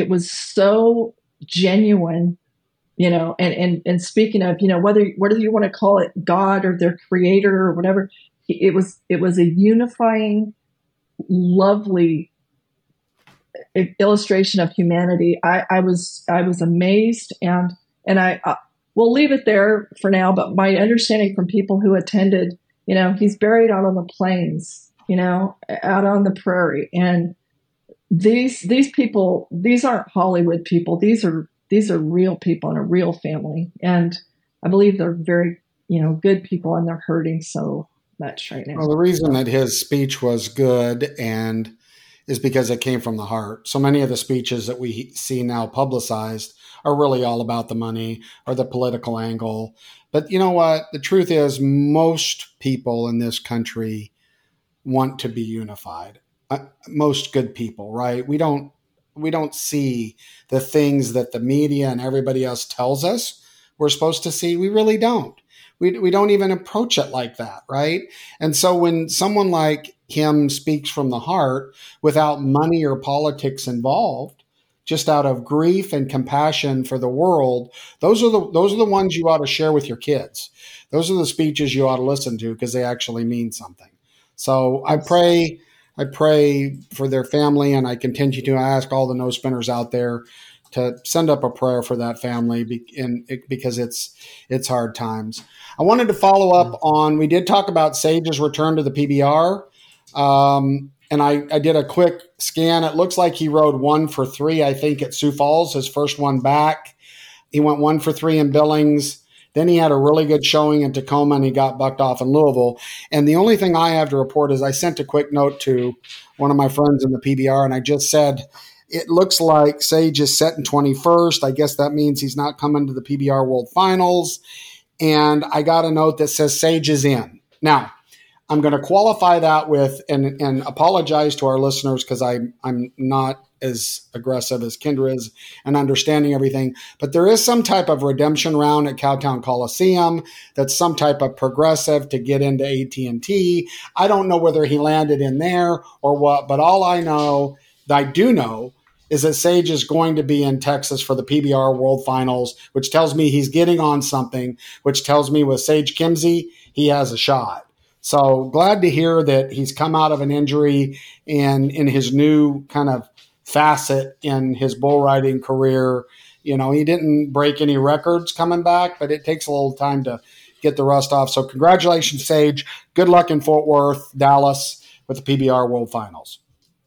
so genuine, and speaking of, whether you want to call it God or their creator or whatever, it was a unifying, lovely illustration of humanity. I was amazed, and I we'll leave it there for now. But my understanding from people who attended, he's buried out on the plains, out on the prairie, and these people, these aren't Hollywood people. These are real people and a real family, and I believe they're very good people, and they're hurting so much right now. Well, the reason that his speech was good and is because it came from the heart. So many of the speeches that we see now publicized are really all about the money or the political angle. But you know what? The truth is, most people in this country want to be unified. Most good people, right? We don't see the things that the media and everybody else tells us we're supposed to see. We really don't. We don't even approach it like that, right? And so when someone like him speaks from the heart without money or politics involved, just out of grief and compassion for the world, those are the ones you ought to share with your kids. Those are the speeches you ought to listen to because they actually mean something. So I pray for their family, and I continue to ask all the no spinners out there to send up a prayer for that family because it's hard times. I wanted to follow up on, we did talk about Sage's return to the PBR. And I did a quick scan. It looks like he rode 1 for 3, I think, at Sioux Falls, his first one back. He went 1 for 3 in Billings. Then he had a really good showing in Tacoma, and he got bucked off in Louisville. And the only thing I have to report is I sent a quick note to one of my friends in the PBR, and I just said, it looks like Sage is set in 21st. I guess that means he's not coming to the PBR World Finals. And I got a note that says Sage is in. Now, I'm going to qualify that with and apologize to our listeners because I'm not as aggressive as Kendra is and understanding everything. But there is some type of redemption round at Cowtown Coliseum that's some type of progressive to get into AT&T. I don't know whether he landed in there or what, but all I know, that I do know, is that Sage is going to be in Texas for the PBR World Finals, which tells me he's getting on something, which tells me with Sage Kimzey, he has a shot. So glad to hear that he's come out of an injury and in his new kind of facet in his bull riding career. He didn't break any records coming back, but it takes a little time to get the rust off. So congratulations, Sage. Good luck in Fort Worth, Dallas with the PBR World Finals.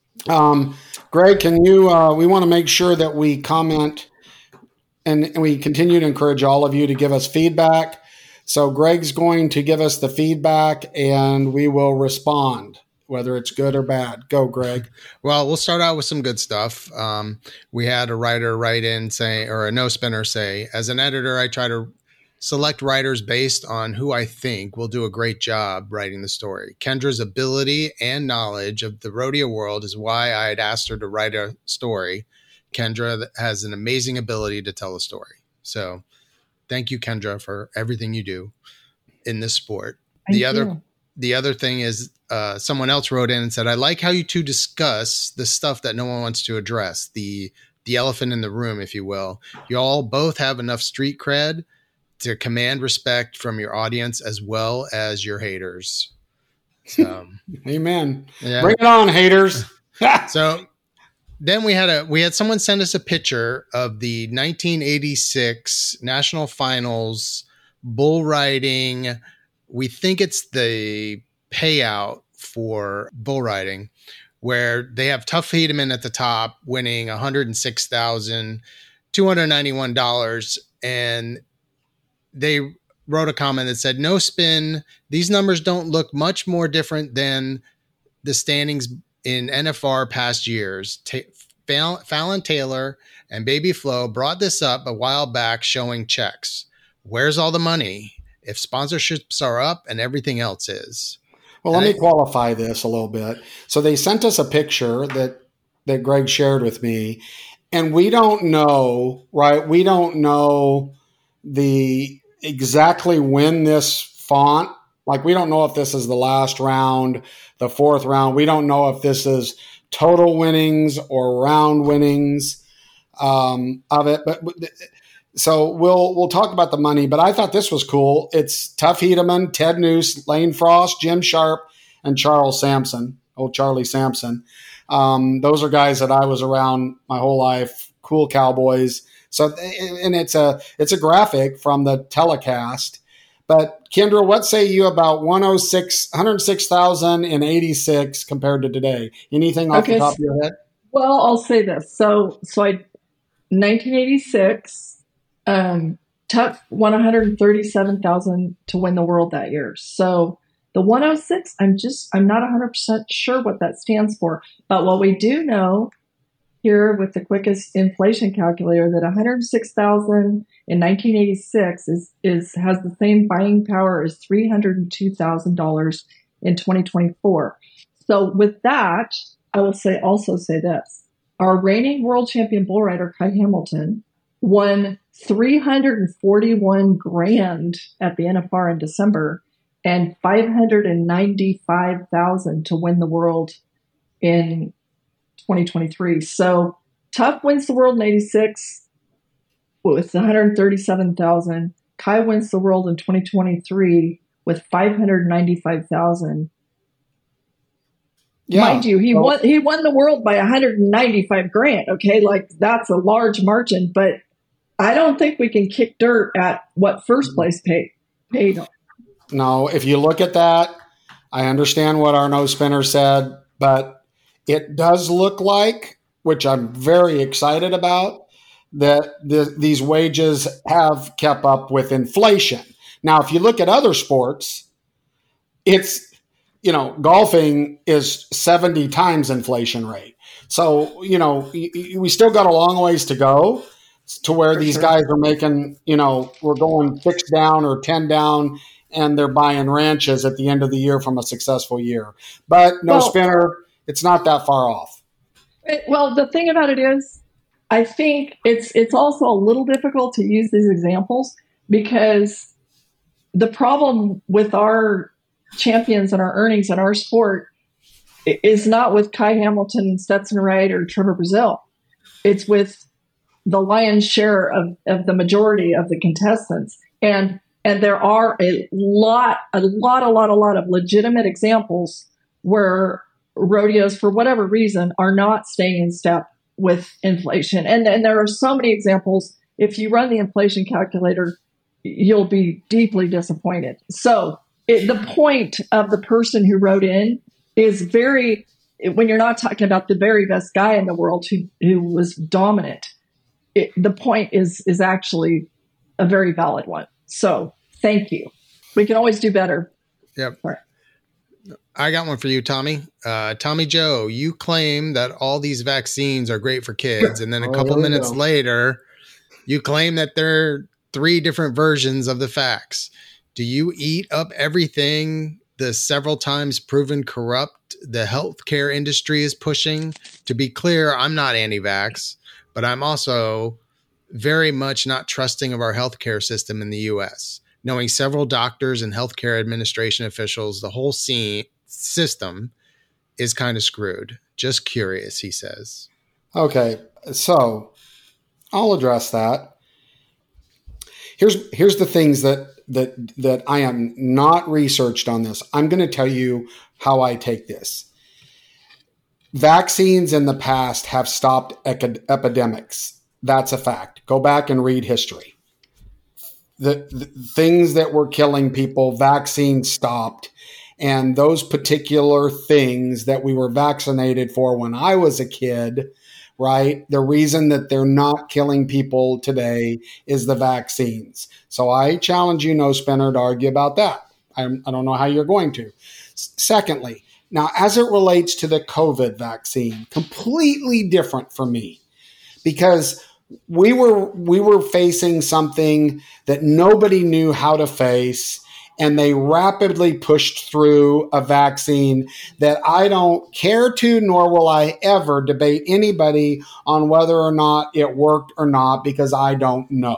Greg, can you, we want to make sure that we comment and we continue to encourage all of you to give us feedback. So Greg's going to give us the feedback and we will respond, whether it's good or bad. Go, Greg. Well, we'll start out with some good stuff. We had a writer write in saying, or a no spinner say, as an editor, I try to select writers based on who I think will do a great job writing the story. Kendra's ability and knowledge of the rodeo world is why I had asked her to write a story. Kendra has an amazing ability to tell a story. So thank you, Kendra, for everything you do in this sport. The other thing is someone else wrote in and said, I like how you two discuss the stuff that no one wants to address, the elephant in the room, if you will. You all both have enough street cred to command respect from your audience as well as your haters. So, amen. Yeah. Bring it on, haters. So then we had someone send us a picture of the 1986 National Finals bull riding. We think it's the payout for bull riding, where they have Tuff Hedeman at the top, winning $106,291, and they wrote a comment that said, no spin. These numbers don't look much more different than the standings in NFR past years. Fallon Taylor and Baby Flo brought this up a while back showing checks. Where's all the money if sponsorships are up and everything else is? Well, let me qualify this a little bit. So they sent us a picture that Greg shared with me, and we don't know, right? We don't know exactly when this font Like, we don't know if this is the last round, the fourth round. We don't know if this is total winnings or round winnings of it. But so we'll talk about the money. But I thought this was cool. It's Tuff Hedeman, Ted Noose, Lane Frost, Jim Sharp, and Charles Sampson. Old Charlie Sampson. Those are guys that I was around my whole life. Cool cowboys. So, and it's a graphic from the telecast. But Kendra, what say you about 106,086 compared to today? Anything off the top of your head? Well, I'll say this. So 1986, Tuff won 137,000 to win the world that year. So the 106, I'm not 100% sure what that stands for. But what we do know here with the quickest inflation calculator, that 106,000 in 1986 has the same buying power as $302,000 in 2024. So with that, I will also say this. Our reigning world champion bull rider, Kai Hamilton, won $341,000 at the NFR in December and $595,000 to win the world in 2023. So Tuff wins the world in 86 with 137,000. Kai wins the world in 2023 with 595,000. Yeah, mind you, he won the world by 195 grand. Okay, like that's a large margin, but I don't think we can kick dirt at what first place paid. No, if you look at that, I understand what our no spinner said, but it does look like, which I'm very excited about, that these wages have kept up with inflation. Now, if you look at other sports, it's, golfing is 70 times inflation rate. So, we still got a long ways to go to where these guys are making, we're going 6 down or 10 down, and they're buying ranches at the end of the year from a successful year. But spinner, it's not that far off. Well, the thing about it is, I think it's also a little difficult to use these examples because the problem with our champions and our earnings in our sport is not with Kai Hamilton, Stetson Wright, or Trevor Brazile. It's with the lion's share of the majority of the contestants. And there are a lot of legitimate examples where rodeos, for whatever reason, are not staying in step with inflation. And there are so many examples. If you run the inflation calculator, you'll be deeply disappointed. So the point of the person who wrote in is when you're not talking about the very best guy in the world who was dominant, the point is actually a very valid one. So thank you. We can always do better. Yep. Right. I got one for you, Tommy. Tommy Joe, you claim that all these vaccines are great for kids. And then a couple minutes later, you claim that there are 3 different versions of the facts. Do you eat up everything the several times proven corrupt the healthcare industry is pushing? To be clear, I'm not anti-vax, but I'm also very much not trusting of our healthcare system in the U.S. Knowing several doctors and healthcare administration officials, the whole system is kind of screwed. Just curious, he says. Okay, so I'll address that. Here's the things that I am not researched on this. I'm going to tell you how I take this. Vaccines in the past have stopped epidemics. That's a fact. Go back and read history. The things that were killing people, vaccines stopped. And those particular things that we were vaccinated for when I was a kid, right? The reason that they're not killing people today is the vaccines. So I challenge you, No Spinner, to argue about that. I don't know how you're going to. Secondly, now as it relates to the COVID vaccine, completely different for me because we were facing something that nobody knew how to face, and they rapidly pushed through a vaccine that I don't care to, nor will I ever debate anybody on whether or not it worked or not, because I don't know.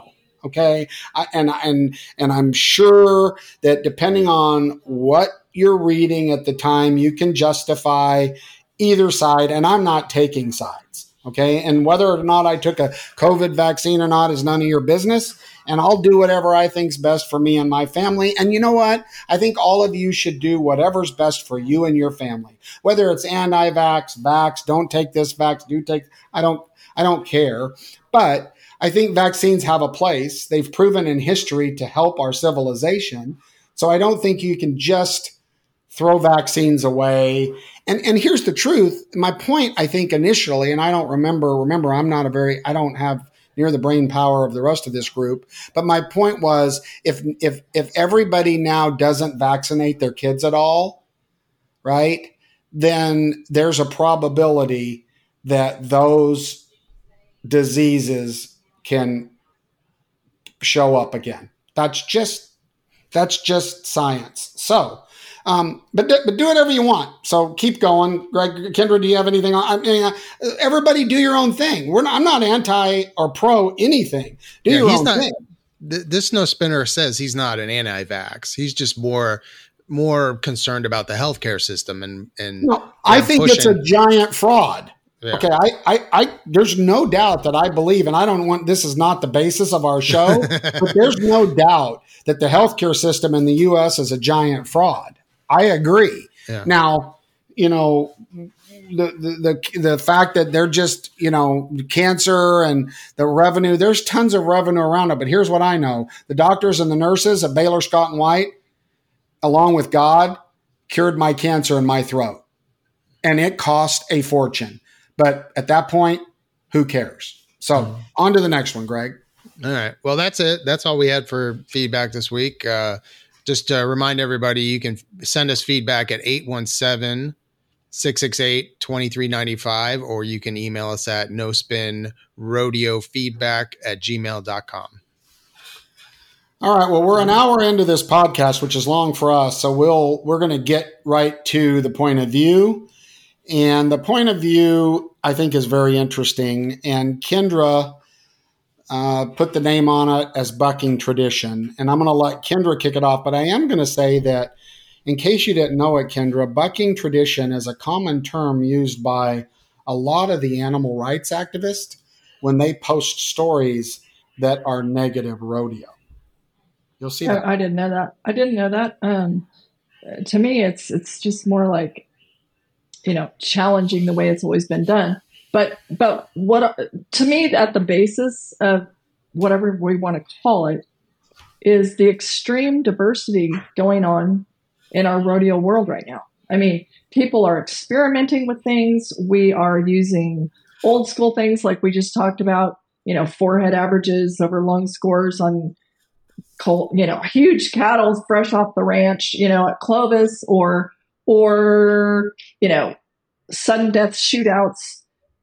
Okay. And I'm sure that depending on what you're reading at the time, you can justify either side. And I'm not taking sides. Okay. And whether or not I took a COVID vaccine or not is none of your business. And I'll do whatever I think's best for me and my family. And you know what? I think all of you should do whatever's best for you and your family. Whether it's anti-vax, vax, don't take this vax, do take, I don't care. But I think vaccines have a place. They've proven in history to help our civilization. So I don't think you can just throw vaccines away. And here's the truth. My point, I think initially, and I don't remember, I don't have near the brain power of the rest of this group. But my point was, if everybody now doesn't vaccinate their kids at all, right, then there's a probability that those diseases can show up again. That's just science. So, but do whatever you want. So keep going. Greg, Kendra, do you have anything? Everybody do your own thing. I'm not anti or pro anything. Do your own thing. This No Spinner says he's not an anti-vax. He's just more concerned about the healthcare system and I think it's a giant fraud. Yeah. Okay, I there's no doubt that I believe, and this is not the basis of our show, but there's no doubt that the healthcare system in the U.S. is a giant fraud. I agree. Yeah. Now, the fact that they're just, cancer and the revenue, there's tons of revenue around it. But here's what I know. The doctors and the nurses at Baylor Scott and White, along with God, cured my cancer in my throat. And it cost a fortune. But at that point, who cares? So on to the next one, Greg. All right. Well, that's it. That's all we had for feedback this week. Just to remind everybody, you can send us feedback at 817-668-2395, or you can email us at nospinrodeofeedback@gmail.com. All right. Well, we're an hour into this podcast, which is long for us. So we're going to get right to the point of view. And the point of view, I think, is very interesting. And Kendra put the name on it as bucking tradition. And I'm going to let Kendra kick it off. But I am going to say that, in case you didn't know it, Kendra, bucking tradition is a common term used by a lot of the animal rights activists when they post stories that are negative rodeo. You'll see that. I didn't know that. To me, it's just more like, challenging the way it's always been done. But what, to me, at the basis of whatever we want to call it, is the extreme diversity going on in our rodeo world right now. I mean, people are experimenting with things. We are using old school things like we just talked about, forehead averages over lung scores on huge cattle fresh off the ranch, at Clovis, or sudden death shootouts.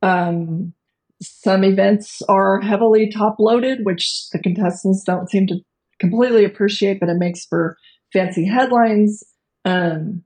Some events are heavily top loaded, which the contestants don't seem to completely appreciate, but it makes for fancy headlines. Well,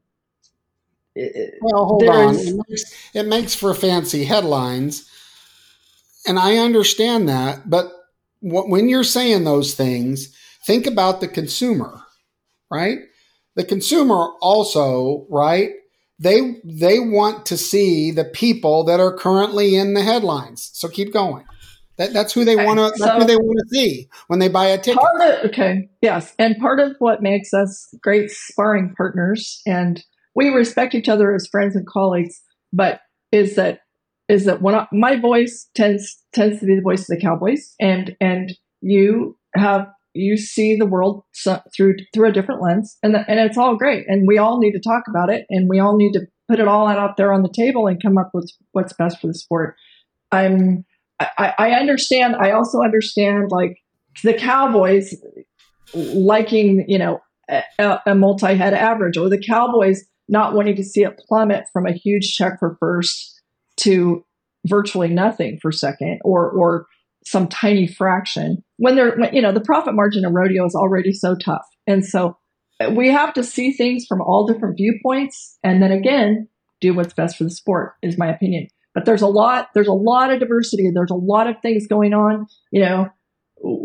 hold on. It makes for fancy headlines. And I understand that. But when you're saying those things, think about the consumer, right? The consumer also, right? They want to see the people that are currently in the headlines. So keep going. That's who they want to. That's who they want to see when they buy a ticket. Yes, and part of what makes us great sparring partners, and we respect each other as friends and colleagues, but is that when my voice tends to be the voice of the Cowboys, and you see the world through a different lens, and it's all great, and we all need to talk about it, and we all need to put it all out there on the table and come up with what's best for the sport. I understand. I also understand, like, the Cowboys liking, a multi-head average, or the Cowboys not wanting to see it plummet from a huge check for first to virtually nothing for second, or some tiny fraction when the profit margin of rodeo is already so tough. And so we have to see things from all different viewpoints, and then again, do what's best for the sport, is my opinion. But there's a lot of diversity. There's a lot of things going on.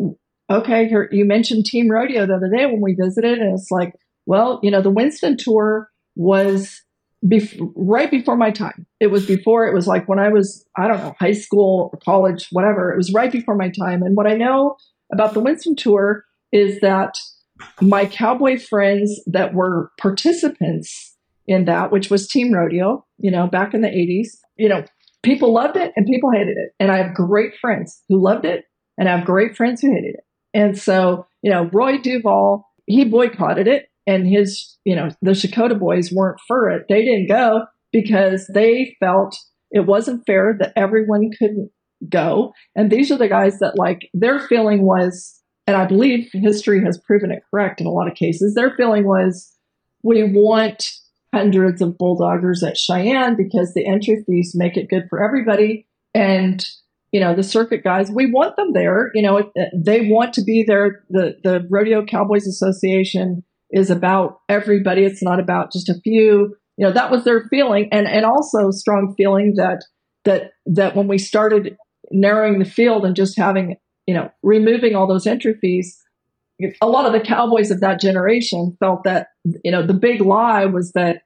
okay, you mentioned Team Rodeo the other day when we visited, and it's like, well, the Winston tour was right before my time. It was like when I was, I don't know, high school or college, whatever. It was right before my time. And what I know about the Winston tour is that my cowboy friends that were participants in that, which was Team Rodeo, back in the 80s, people loved it and people hated it. And I have great friends who loved it and I have great friends who hated it. And so, Roy Duval, he boycotted it. And his, the Shakota boys weren't for it. They didn't go because they felt it wasn't fair that everyone couldn't go. And these are the guys that, like, their feeling was, and I believe history has proven it correct in a lot of cases, their feeling was, we want hundreds of bulldoggers at Cheyenne because the entry fees make it good for everybody. And, the circuit guys, we want them there. They want to be there. The Rodeo Cowboys Association is about everybody. It's not about just a few. That was their feeling, and also strong feeling that when we started narrowing the field and just having, removing all those entry fees, a lot of the cowboys of that generation felt that, the big lie was that,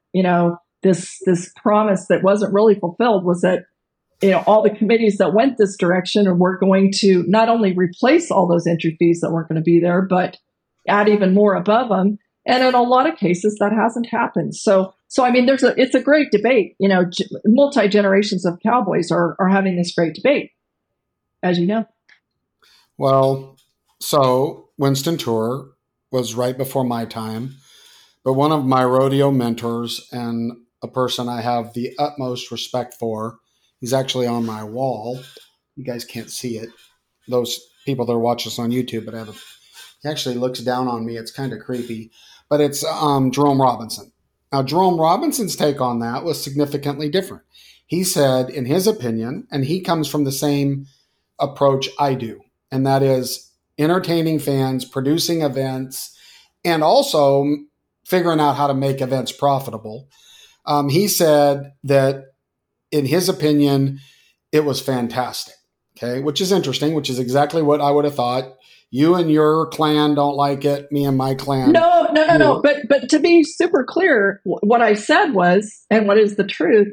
this promise that wasn't really fulfilled was that, all the committees that went this direction were going to not only replace all those entry fees that weren't going to be there, but add even more above them. And in a lot of cases, that hasn't happened. So I mean, it's a great debate. Multi generations of cowboys are having this great debate, as you know. Well, so Winston Tour was right before my time, but one of my rodeo mentors and a person I have the utmost respect for, he's actually on my wall. You guys can't see it. Those people that are watching us on YouTube, but he actually looks down on me. It's kind of creepy. But it's Jerome Robinson. Now, Jerome Robinson's take on that was significantly different. He said, in his opinion, and he comes from the same approach I do, and that is entertaining fans, producing events, and also figuring out how to make events profitable. He said that, in his opinion, it was fantastic, okay, which is interesting, which is exactly what I would have thought. You and your clan don't like it. Me and my clan. No. But to be super clear, what I said was, and what is the truth,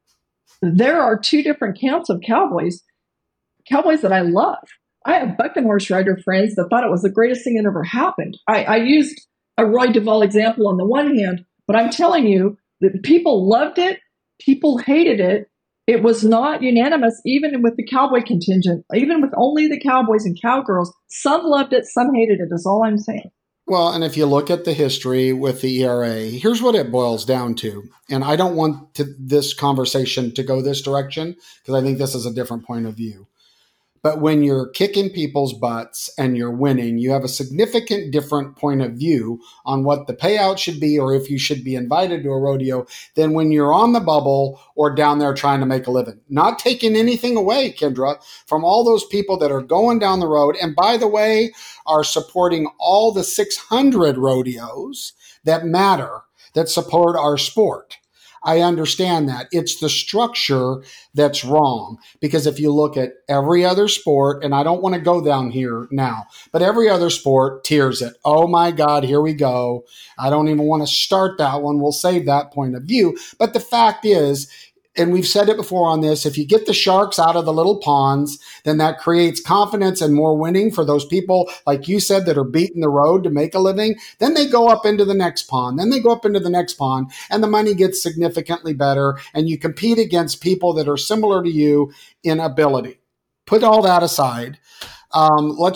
there are two different camps of cowboys that I love. I have buck and horse rider friends that thought it was the greatest thing that ever happened. I used a Roy Duval example on the one hand, but I'm telling you that people loved it. People hated it. It was not unanimous, even with the cowboy contingent, even with only the cowboys and cowgirls. Some loved it, some hated it, is all I'm saying. Well, and if you look at the history with the ERA, here's what it boils down to. And I don't want this conversation to go this direction because I think this is a different point of view. But when you're kicking people's butts and you're winning, you have a significant different point of view on what the payout should be or if you should be invited to a rodeo than when you're on the bubble or down there trying to make a living. Not taking anything away, Kendra, from all those people that are going down the road and, by the way, are supporting all the 600 rodeos that matter, that support our sport. I understand that. It's the structure that's wrong. Because if you look at every other sport, and I don't want to go down here now, but every other sport tiers it. Oh my God, here we go. I don't even want to start that one. We'll save that point of view. But the fact is, and we've said it before on this, if you get the sharks out of the little ponds, then that creates confidence and more winning for those people, like you said, that are beating the road to make a living. Then they go up into the next pond. Then they go up into the next pond, and the money gets significantly better, and you compete against people that are similar to you in ability. Put all that aside. I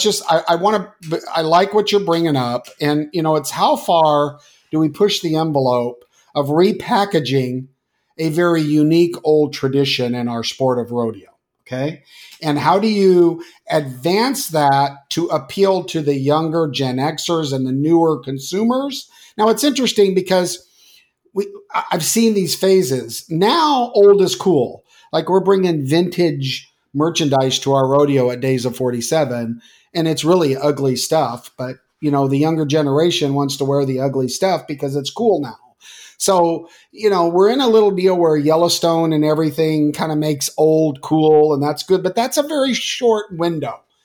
like what you're bringing up, and, it's how far do we push the envelope of repackaging a very unique old tradition in our sport of rodeo, okay? And how do you advance that to appeal to the younger Gen Xers and the newer consumers? Now, it's interesting because I've seen these phases. Now, old is cool. Like, we're bringing vintage merchandise to our rodeo at Days of 47, and it's really ugly stuff. But, the younger generation wants to wear the ugly stuff because it's cool now. So, we're in a little deal where Yellowstone and everything kind of makes old cool, and that's good. But that's a very short window.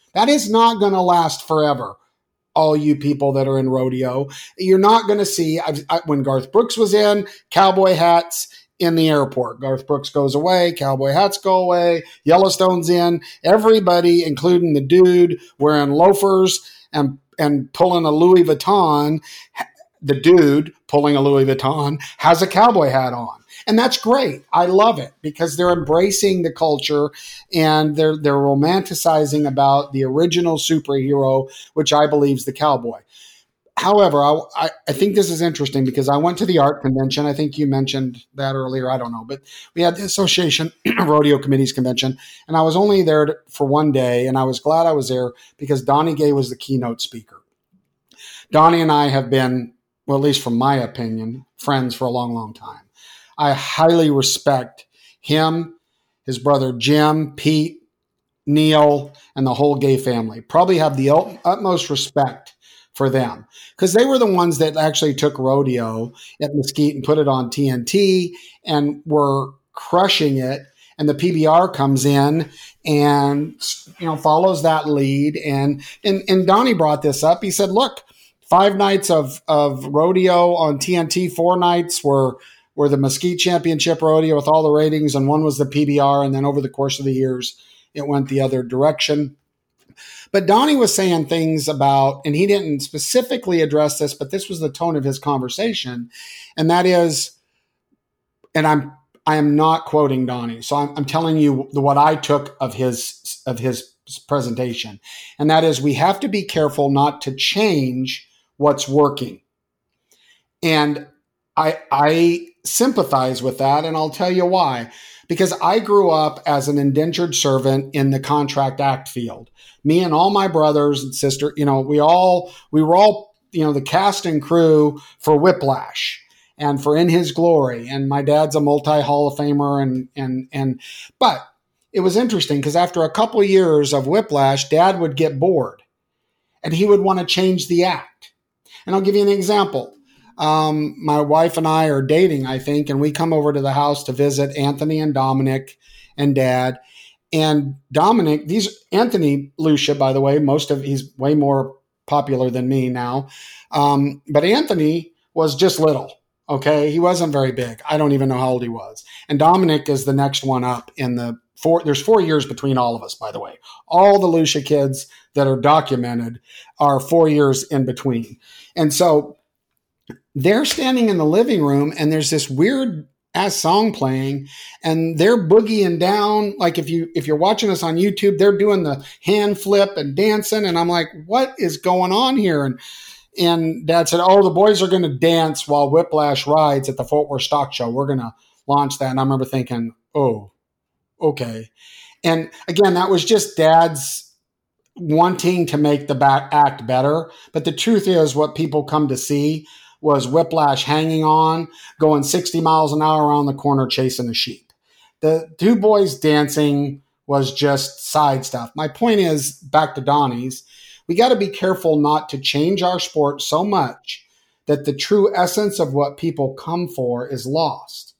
That is not going to last forever. All you people that are in rodeo, you're not going to see, when Garth Brooks was in, cowboy hats in the airport. Garth Brooks goes away, cowboy hats go away, Yellowstone's in, everybody, including the dude wearing loafers and pulling a Louis Vuitton, the dude pulling a Louis Vuitton has a cowboy hat on. And that's great. I love it because they're embracing the culture and they're romanticizing about the original superhero, which I believe is the cowboy. However, I think this is interesting because I went to the art convention. I think you mentioned that earlier. I don't know. But we had the Association Rodeo Committees Convention, and I was only there for one day, and I was glad I was there because Donnie Gay was the keynote speaker. Donnie and I have been, well, at least from my opinion, friends for a long, long time. I highly respect him, his brother Jim, Pete, Neil, and the whole Gay family. Probably have the utmost respect for them because they were the ones that actually took rodeo at Mesquite and put it on TNT and were crushing it. And the PBR comes in and, follows that lead. And Donnie brought this up. He said, look, 5 nights of rodeo on TNT, 4 nights were the Mesquite Championship Rodeo with all the ratings, and 1 was the PBR. And then over the course of the years, it went the other direction. But Donnie was saying things about, and he didn't specifically address this, but this was the tone of his conversation. And that is, and I am not quoting Donnie. So I'm telling you what I took of his presentation. And that is, we have to be careful not to change what's working. And I sympathize with that, and I'll tell you why. Because I grew up as an indentured servant in the contract act field. Me and all my brothers and sister, we were all, the cast and crew for Whiplash and for In His Glory. And my dad's a multi-Hall of Famer, but it was interesting because after a couple of years of Whiplash, Dad would get bored and he would want to change the act. And I'll give you an example. My wife and I are dating, I think, and we come over to the house to visit Anthony and Dominic and Dad. And Dominic, Anthony Lucia, by the way, he's way more popular than me now. But Anthony was just little. Okay. He wasn't very big. I don't even know how old he was. And Dominic is the next one up there's 4 years between all of us, by the way. All the Lucia kids that are documented are 4 years in between. And so they're standing in the living room and there's this weird ass song playing and they're boogieing down. Like if you're watching us on YouTube, they're doing the hand flip and dancing. And I'm like, what is going on here? And Dad said, oh, the boys are going to dance while Whiplash rides at the Fort Worth Stock Show. We're going to launch that. And I remember thinking, oh, okay. And again, that was just Dad's wanting to make the act better. But the truth is what people come to see was Whiplash hanging on, going 60 miles an hour around the corner, chasing a sheep. The 2 boys dancing was just side stuff. My point is, back to Donnie's, we got to be careful not to change our sport so much that the true essence of what people come for is lost.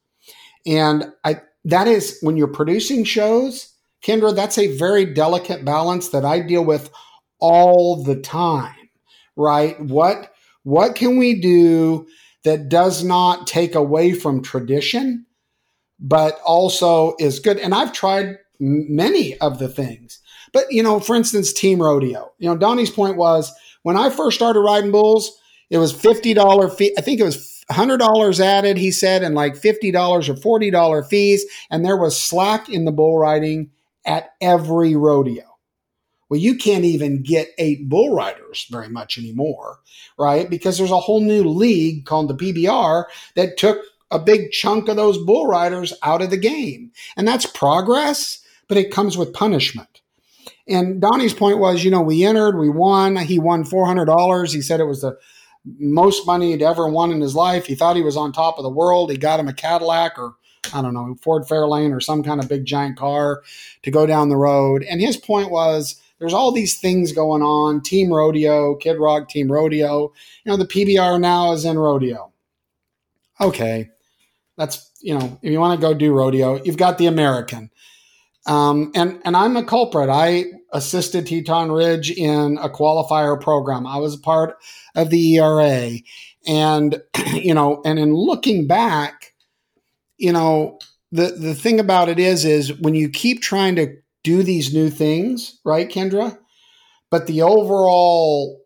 And that is, when you're producing shows, Kendra, that's a very delicate balance that I deal with all the time, right? What can we do that does not take away from tradition, but also is good? And I've tried many of the things. But, for instance, team rodeo. Donnie's point was, when I first started riding bulls, it was $50 fee. I think it was $100 added, he said, and like $50 or $40 fees. And there was slack in the bull riding at every rodeo. Well, you can't even get 8 bull riders very much anymore, right? Because there's a whole new league called the PBR that took a big chunk of those bull riders out of the game. And that's progress, but it comes with punishment. And Donnie's point was, we entered, we won. He won $400. He said it was the most money he'd ever won in his life. He thought he was on top of the world. He got him a Cadillac or, I don't know, Ford Fairlane or some kind of big giant car to go down the road. And his point was, there's all these things going on. Team rodeo, Kid Rock, team rodeo. The PBR now is in rodeo. Okay. That's, if you want to go do rodeo, you've got the American. And I'm a culprit. I assisted Teton Ridge in a qualifier program. I was a part of the ERA. And, and in looking back, the thing about it is when you keep trying to do these new things, right, Kendra? But the overall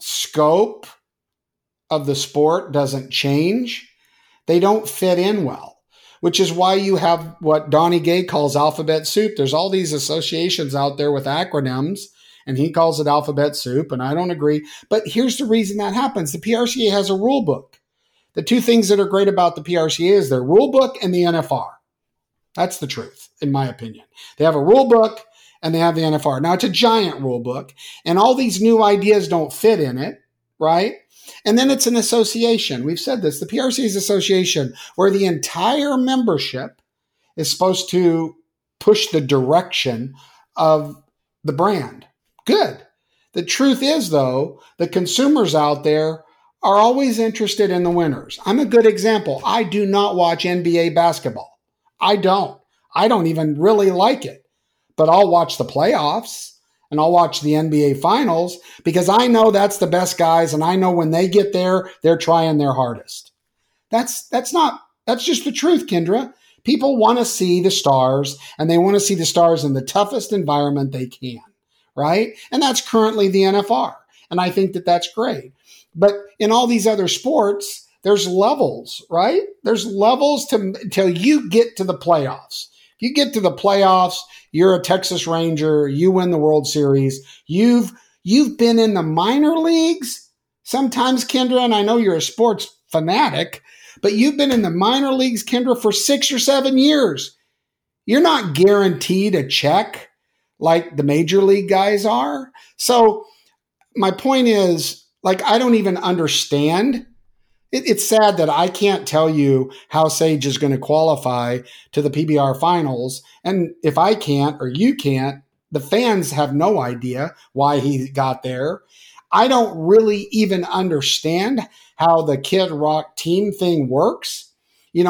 scope of the sport doesn't change, they don't fit in well, which is why you have what Donnie Gay calls alphabet soup. There's all these associations out there with acronyms, and he calls it alphabet soup, and I don't agree. But here's the reason that happens. The PRCA has a rule book. The two things that are great about the PRCA is their rule book and the NFR. That's the truth, in my opinion. They have a rule book and they have the NFR. Now, it's a giant rule book, and all these new ideas don't fit in it, right? And then it's an association. We've said this. The PRCA is an association where the entire membership is supposed to push the direction of the brand. Good. The truth is, though, the consumers out there are always interested in the winners. I'm a good example. I do not watch NBA basketball. I don't even really like it. But I'll watch the playoffs and I'll watch the NBA finals because I know that's the best guys, and I know when they get there, they're trying their hardest. That's just the truth, Kendra. People want to see the stars, and they want to see the stars in the toughest environment they can, right? And that's currently the NFR. And I think that that's great. But in all these other sports, there's levels, right? There's levels until you get to the playoffs. If you get to the playoffs, you're a Texas Ranger, you win the World Series. You've been in the minor leagues sometimes, Kendra, and I know you're a sports fanatic, but you've been in the minor leagues, Kendra, for 6 or 7 years. You're not guaranteed a check like the major league guys are. So my point is, I don't even understand. It's sad that I can't tell you how Sage is going to qualify to the PBR finals. And if I can't or you can't, the fans have no idea why he got there. I don't really even understand how the Kid Rock team thing works. And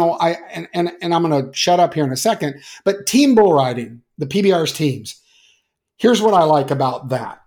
I'm going to shut up here in a second, but team bull riding, the PBR's teams. Here's what I like about that.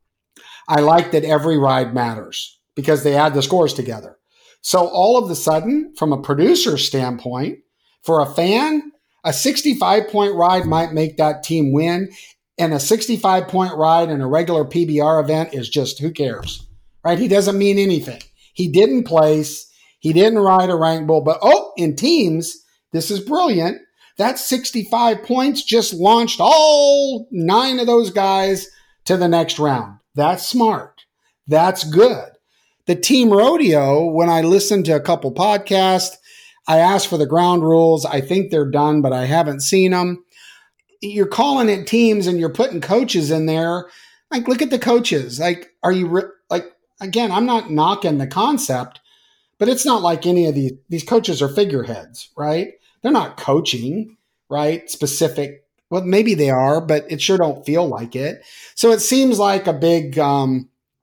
I like that every ride matters because they add the scores together. So all of a sudden, from a producer standpoint, for a fan, a 65-point ride might make that team win. And a 65-point ride in a regular PBR event is just, who cares, right? He doesn't mean anything. He didn't place. He didn't ride a rank bull. But, in teams, this is brilliant. That 65 points just launched all 9 of those guys to the next round. That's smart. That's good. The team rodeo, when I listened to a couple podcasts, I asked for the ground rules. I think they're done, but I haven't seen them. You're calling it teams and you're putting coaches in there. Look at the coaches. Are you again, I'm not knocking the concept, but it's not like any of these coaches are figureheads, right? They're not coaching, right? Specific. Well, maybe they are, but it sure don't feel like it. So it seems like a big, a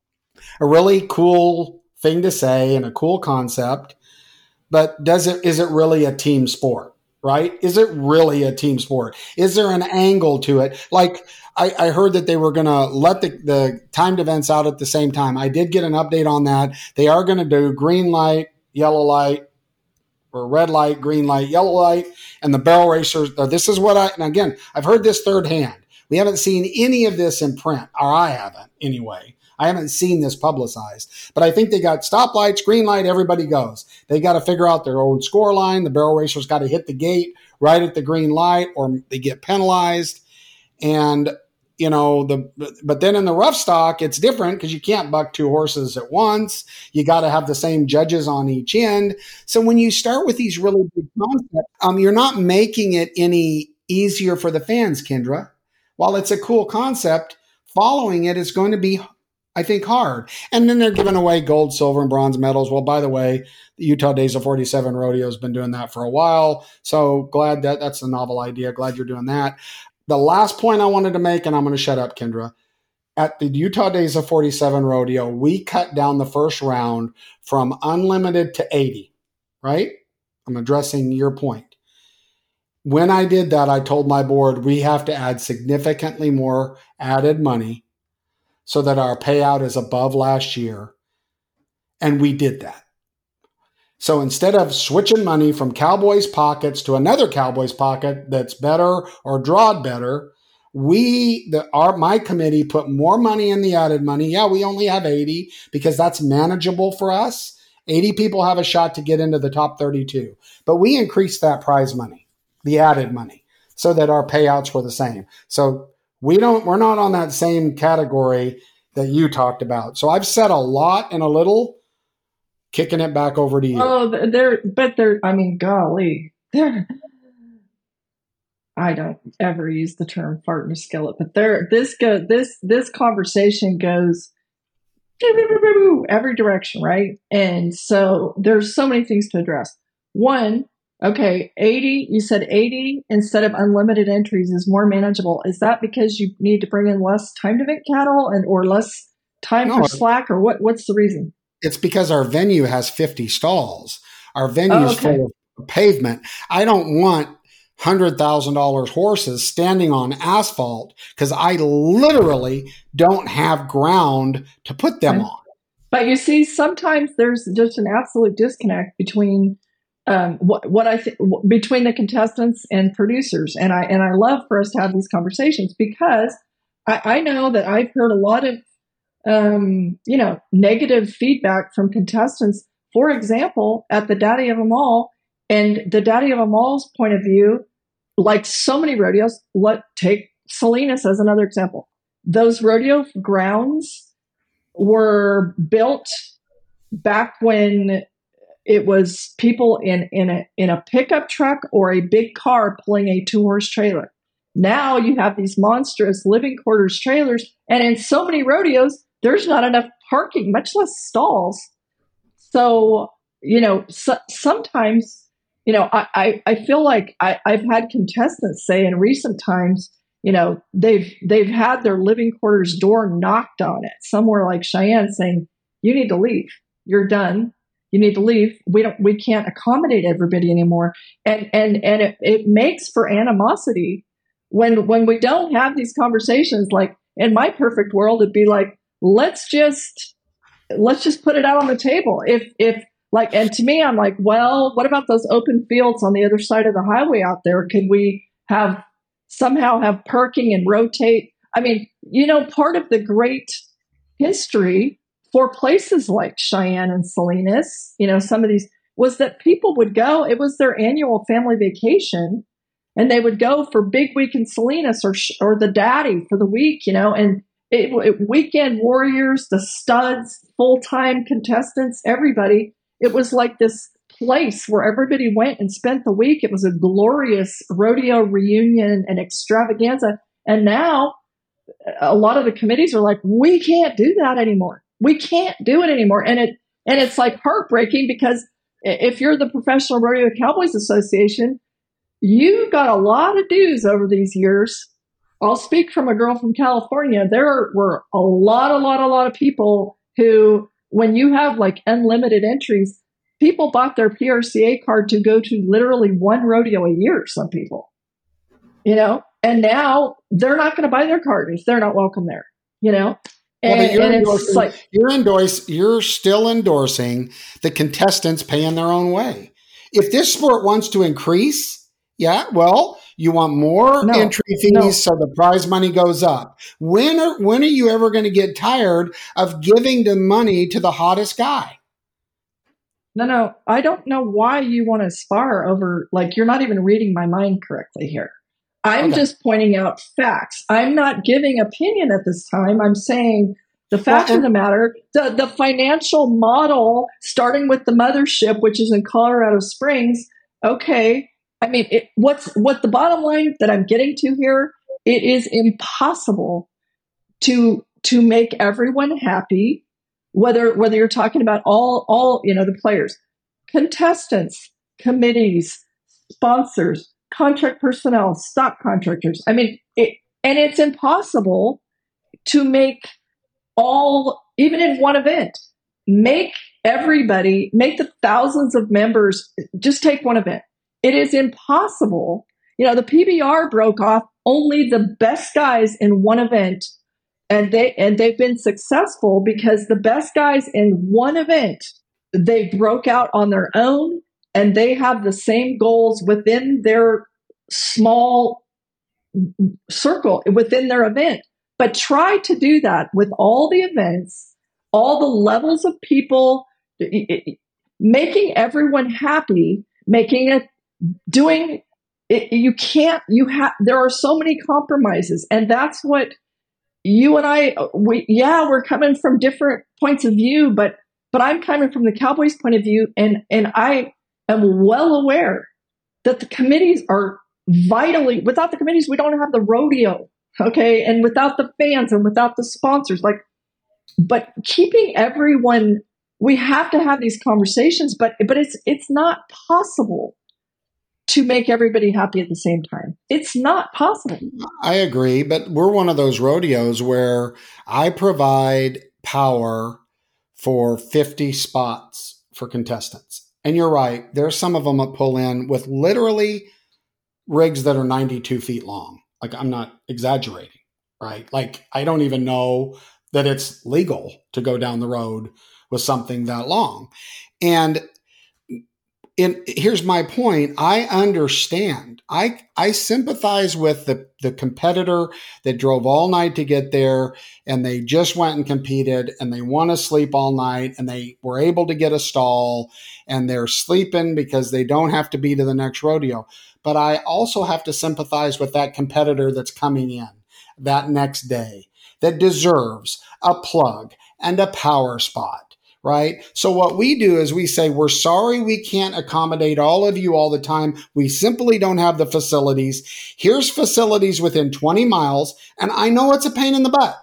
really cool thing to say and a cool concept, but is it really a team sport, right? Is it really a team sport? Is there an angle to it? I heard that they were going to let the timed events out at the same time. I did get an update on that. They are going to do green light, yellow light, or red light, green light, yellow light, and the barrel racers. This is what and again, I've heard this third hand. We haven't seen any of this in print, or I haven't anyway. I haven't seen this publicized, but I think they got stoplights, green light, everybody goes. They got to figure out their own score line. The barrel racers got to hit the gate right at the green light or they get penalized. And, but then in the rough stock, it's different because you can't buck 2 horses at once. You got to have the same judges on each end. So when you start with these really big concepts, you're not making it any easier for the fans, Kendra. While it's a cool concept, following it is going to be, I think, hard. And then they're giving away gold, silver, and bronze medals. Well, by the way, the Utah Days of 47 Rodeo has been doing that for a while. So glad that's a novel idea. Glad you're doing that. The last point I wanted to make, and I'm going to shut up, Kendra. At the Utah Days of 47 Rodeo, we cut down the first round from unlimited to 80, right? I'm addressing your point. when I did that, I told my board we have to add significantly more added money so that our payout is above last year. And we did that. So instead of switching money from Cowboys pockets to another Cowboys pocket that's better or drawed better, my committee put more money in the added money. Yeah, we only have 80 because that's manageable for us. 80 people have a shot to get into the top 32. But we increased that prize money, the added money, so that our payouts were the same. So we're not on that same category that you talked about. So I've said a lot and a little, kicking it back over to you. Oh, golly. I don't ever use the term fart in a skillet, but this conversation goes every direction, right? And so there's so many things to address. One, okay, 80, you said 80 instead of unlimited entries is more manageable. Is that because you need to bring in less timed event cattle or less time for slack, or what's the reason? It's because our venue has 50 stalls. Our venue is full of pavement. I don't want $100,000 horses standing on asphalt because I literally don't have ground to put them on. But you see, sometimes there's just an absolute disconnect between between the contestants and producers, and I love for us to have these conversations because I know that I've heard a lot of negative feedback from contestants. For example, at the Daddy of Them All, and the Daddy of Them All's point of view, like so many rodeos, take Salinas as another example. Those rodeo grounds were built back when it was people in a pickup truck or a big car pulling a 2-horse trailer. Now you have these monstrous living quarters trailers, and in so many rodeos, there's not enough parking, much less stalls. So, sometimes, I feel like I've had contestants say in recent times, they've had their living quarters door knocked on it somewhere like Cheyenne, saying, "You need to leave. You're done. You need to leave. We can't accommodate everybody anymore." And it makes for animosity when we don't have these conversations. Like in my perfect world, it'd be like, let's just put it out on the table. And to me, I'm like, well, what about those open fields on the other side of the highway out there? Could we somehow have parking and rotate? I mean, part of the great history for places like Cheyenne and Salinas, some of these, was that people would go, it was their annual family vacation, and they would go for Big Week in Salinas or the Daddy for the week, and weekend warriors, the studs, full-time contestants, everybody. It was like this place where everybody went and spent the week. It was a glorious rodeo reunion and extravaganza. And now a lot of the committees are like, we can't do that anymore. We can't do it anymore. And it's like heartbreaking because if you're the Professional Rodeo Cowboys Association, you got a lot of dues over these years. I'll speak from a girl from California. There were a lot of people who, when you have like unlimited entries, people bought their PRCA card to go to literally one rodeo a year, some people, and now they're not going to buy their card if they're not welcome there, And you're still endorsing the contestants paying their own way. If this sport wants to increase, you want more entry fees so the prize money goes up. When are you ever going to get tired of giving the money to the hottest guy? No, I don't know why you want to spar over, like, you're not even reading my mind correctly here. I'm just pointing out facts. I'm not giving opinion at this time. I'm saying the fact of the matter, the financial model, starting with the mothership, which is in Colorado Springs. Okay. I mean, what the bottom line that I'm getting to here, it is impossible to make everyone happy, whether you're talking about all the players, contestants, committees, sponsors, contract personnel, stock contractors. I mean, it's impossible to make even in one event, make the thousands of members, just take one event. It is impossible the PBR broke off only the best guys in one event, and they've been successful because the best guys in one event, they broke out on their own, and they have the same goals within their small circle within their event. But try to do that with all the events, all the levels of people, making everyone happy, there are so many compromises. And that's what you and we're coming from different points of view, but I'm coming from the Cowboys' point of view. And I am well aware that the committees are vitally, without the committees, we don't have the rodeo. Okay. And without the fans and without the sponsors, but keeping everyone, we have to have these conversations, but it's not possible to make everybody happy at the same time. It's not possible. I agree, but we're one of those rodeos where I provide power for 50 spots for contestants. And you're right. There's some of them that pull in with literally rigs that are 92 feet long. Like, I'm not exaggerating, right? Like, I don't even know that it's legal to go down the road with something that long. And here's my point. I understand. I sympathize with the competitor that drove all night to get there, and they just went and competed, and they want to sleep all night, and they were able to get a stall, and they're sleeping because they don't have to be to the next rodeo. But I also have to sympathize with that competitor that's coming in that next day that deserves a plug and a power spot, right? So what we do is we say, we're sorry we can't accommodate all of you all the time. We simply don't have the facilities. Here's facilities within 20 miles. And I know it's a pain in the butt.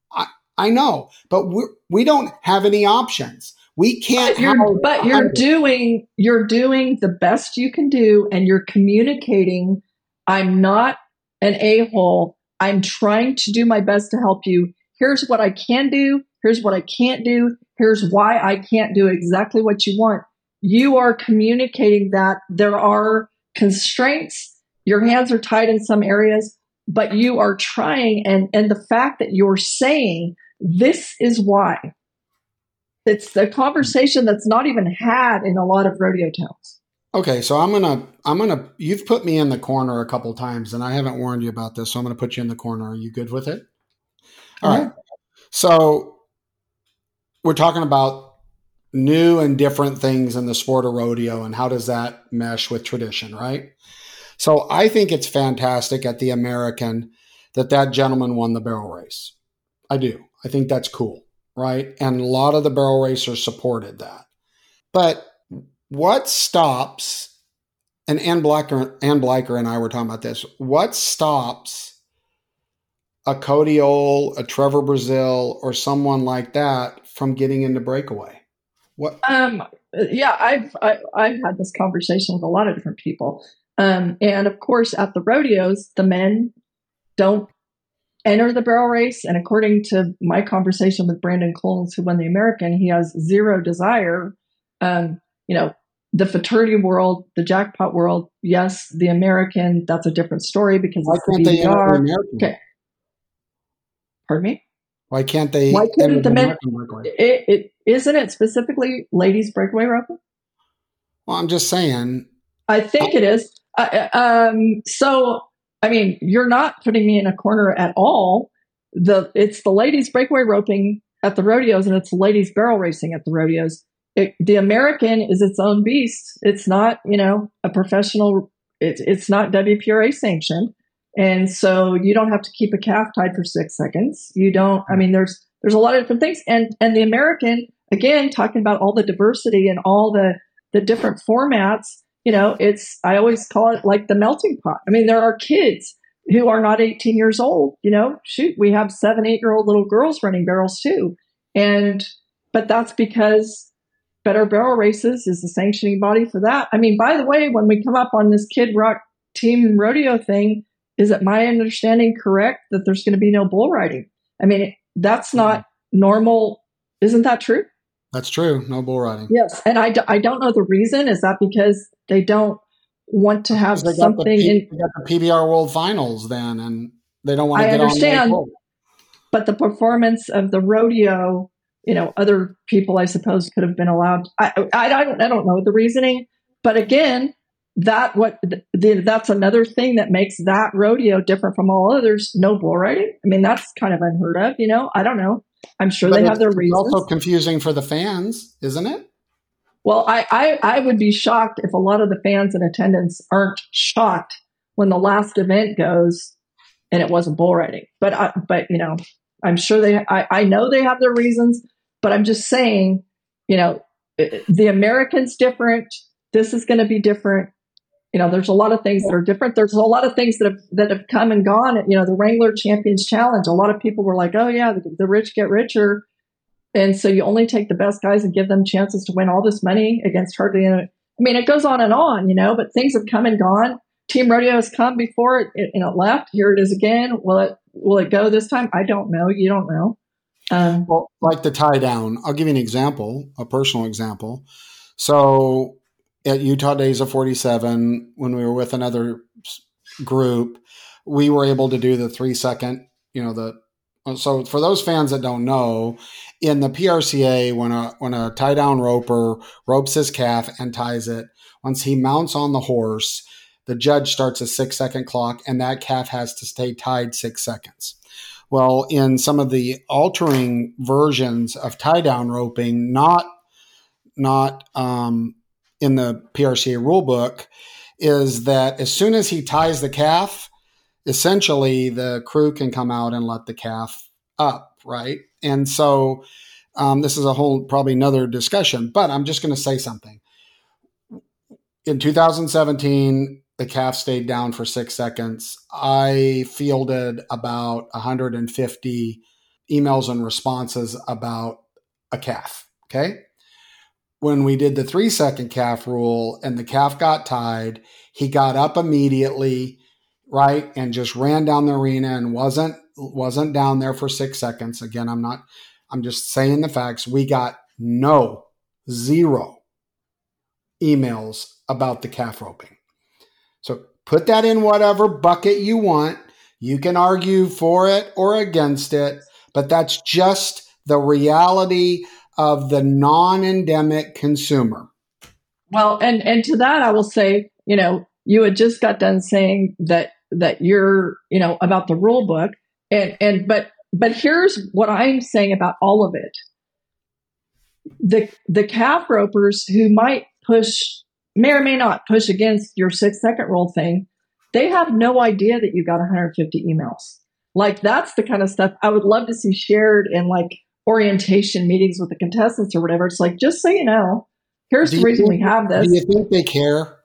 I know, but we don't have any options. We can't. But you're doing the best you can do, and you're communicating. I'm not an a-hole. I'm trying to do my best to help you. Here's what I can do. Here's what I can't do. Here's why I can't do exactly what you want. You are communicating that there are constraints. Your hands are tied in some areas, but you are trying. And the fact that you're saying this is why. It's the conversation that's not even had in a lot of rodeo towns. Okay, so you've put me in the corner a couple times, and I haven't warned you about this, so I'm going to put you in the corner. Are you good with it? All right. So we're talking about new and different things in the sport of rodeo, and how does that mesh with tradition, right? So I think it's fantastic at the American that gentleman won the barrel race. I do. I think that's cool. Right. And a lot of the barrel racers supported that. But what stops, and Ann Bleicher and I were talking about this, what stops a Cody Ohl, a Trevor Brazile, or someone like that from getting into breakaway? What? Yeah, I've had this conversation with a lot of different people. And of course, at the rodeos, the men don't enter the barrel race. And according to my conversation with Brandon Coles, who won the American, he has zero desire. The fraternity world, the jackpot world, yes, the American, that's a different story because why can't they enter the American? Okay. Pardon me? Why can't they enter the American breakaway? Isn't it specifically ladies breakaway roping? Well, I'm just saying. I think it is. So, I mean, you're not putting me in a corner at all. It's the ladies breakaway roping at the rodeos, and it's the ladies barrel racing at the rodeos. The American is its own beast. It's not, a professional. It's not WPRA sanctioned, and so you don't have to keep a calf tied for 6 seconds. You don't. I mean, there's a lot of different things, and the American, again, talking about all the diversity and all the different formats. I always call it like the melting pot. I mean, there are kids who are not 18 years old. We have 7, 8-year-old little girls running barrels too. But that's because Better Barrel Races is the sanctioning body for that. I mean, by the way, when we come up on this Kid Rock team rodeo thing, is it my understanding correct that there's going to be no bull riding? I mean, that's not normal. Isn't that true? That's true. No bull riding. Yes. And I don't know the reason. Is that because they don't want to have they something they got the PBR World Finals then, and they don't want to get understand, on. But the performance of the rodeo, other people, I suppose, could have been allowed. I don't know the reasoning, but again, that's another thing that makes that rodeo different from all others. No bull riding. I mean, that's kind of unheard of. I don't know. I'm sure they have their reasons. It's also confusing for the fans, isn't it? Well, I would be shocked if a lot of the fans in attendance aren't shocked when the last event goes and it wasn't bull riding. But I'm sure I know they have their reasons, but I'm just saying, the American's different. This is going to be different. There's a lot of things that are different. There's a lot of things that have come and gone. The Wrangler Champions Challenge, a lot of people were like, oh yeah, the rich get richer. And so you only take the best guys and give them chances to win all this money against hardly any. I mean, it goes on, but things have come and gone. Team Rodeo has come before it left. Here it is again. Will it go this time? I don't know. You don't know. Well, like the tie down, I'll give you an example, a personal example. So at Utah Days of 47, when we were with another group, we were able to do the 3 second, so for those fans that don't know, in the PRCA, when a tie down roper ropes his calf and ties it, once he mounts on the horse, the judge starts a 6 second clock, and that calf has to stay tied 6 seconds. Well, in some of the altering versions of tie down roping, not in the PRCA rulebook, is that as soon as he ties the calf, essentially the crew can come out and let the calf up, right? And so this is a whole, probably another discussion, but I'm just going to say something. In 2017, the calf stayed down for 6 seconds. I fielded about 150 emails and responses about a calf, okay? When we did the 3 second calf rule and the calf got tied, he got up immediately, right, and just ran down the arena and wasn't down there for 6 seconds. Again, I'm just saying the facts. We got zero emails about the calf roping. So put that in whatever bucket you want. You can argue for it or against it, but that's just the reality of the non-endemic consumer. Well, and to that, I will say, you had just got done saying that you're, about the rule book, but here's what I'm saying about all of it. The calf ropers who may or may not push against your 6 second rule thing, they have no idea that you got 150 emails. Like, that's the kind of stuff I would love to see shared in orientation meetings with the contestants or whatever. It's like, just so you know, here's the reason we have this. Do you think they care?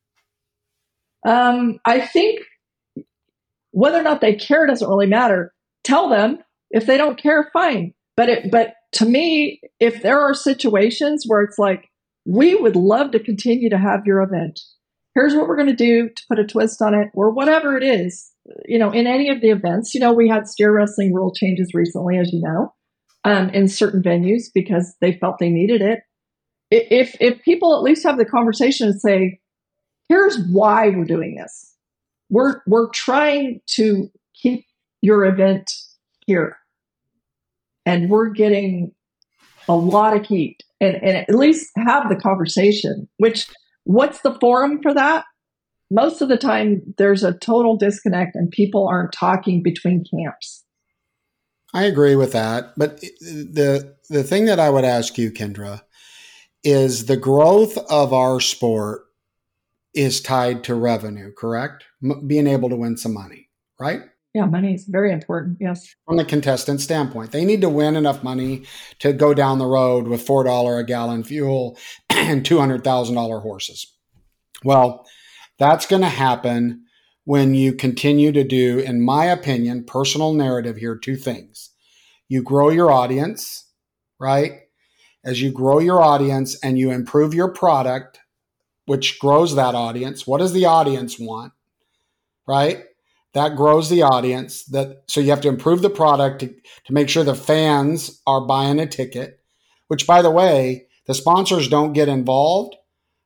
I think whether or not they care doesn't really matter. Tell them. If they don't care, fine. But to me, if there are situations where it's like, we would love to continue to have your event. Here's what we're going to do to put a twist on it, or whatever it is. In any of the events, we had steer wrestling rule changes recently, as you know. In certain venues because they felt they needed it. If people at least have the conversation and say, here's why we're doing this. We're trying to keep your event here. And we're getting a lot of heat. And at least have the conversation, what's the forum for that? Most of the time, there's a total disconnect and people aren't talking between camps. I agree with that. But the thing that I would ask you, Kendra, is the growth of our sport is tied to revenue, correct? Being able to win some money, right? Yeah, money is very important, yes. From the contestant standpoint, they need to win enough money to go down the road with $4 a gallon fuel and $200,000 horses. Well, that's going to happen when you continue to do, in my opinion, personal narrative here, 2 things. You grow your audience, right? As you grow your audience and you improve your product, which grows that audience, what does the audience want, right? That grows the audience. So you have to improve the product to make sure the fans are buying a ticket, which, by the way, the sponsors don't get involved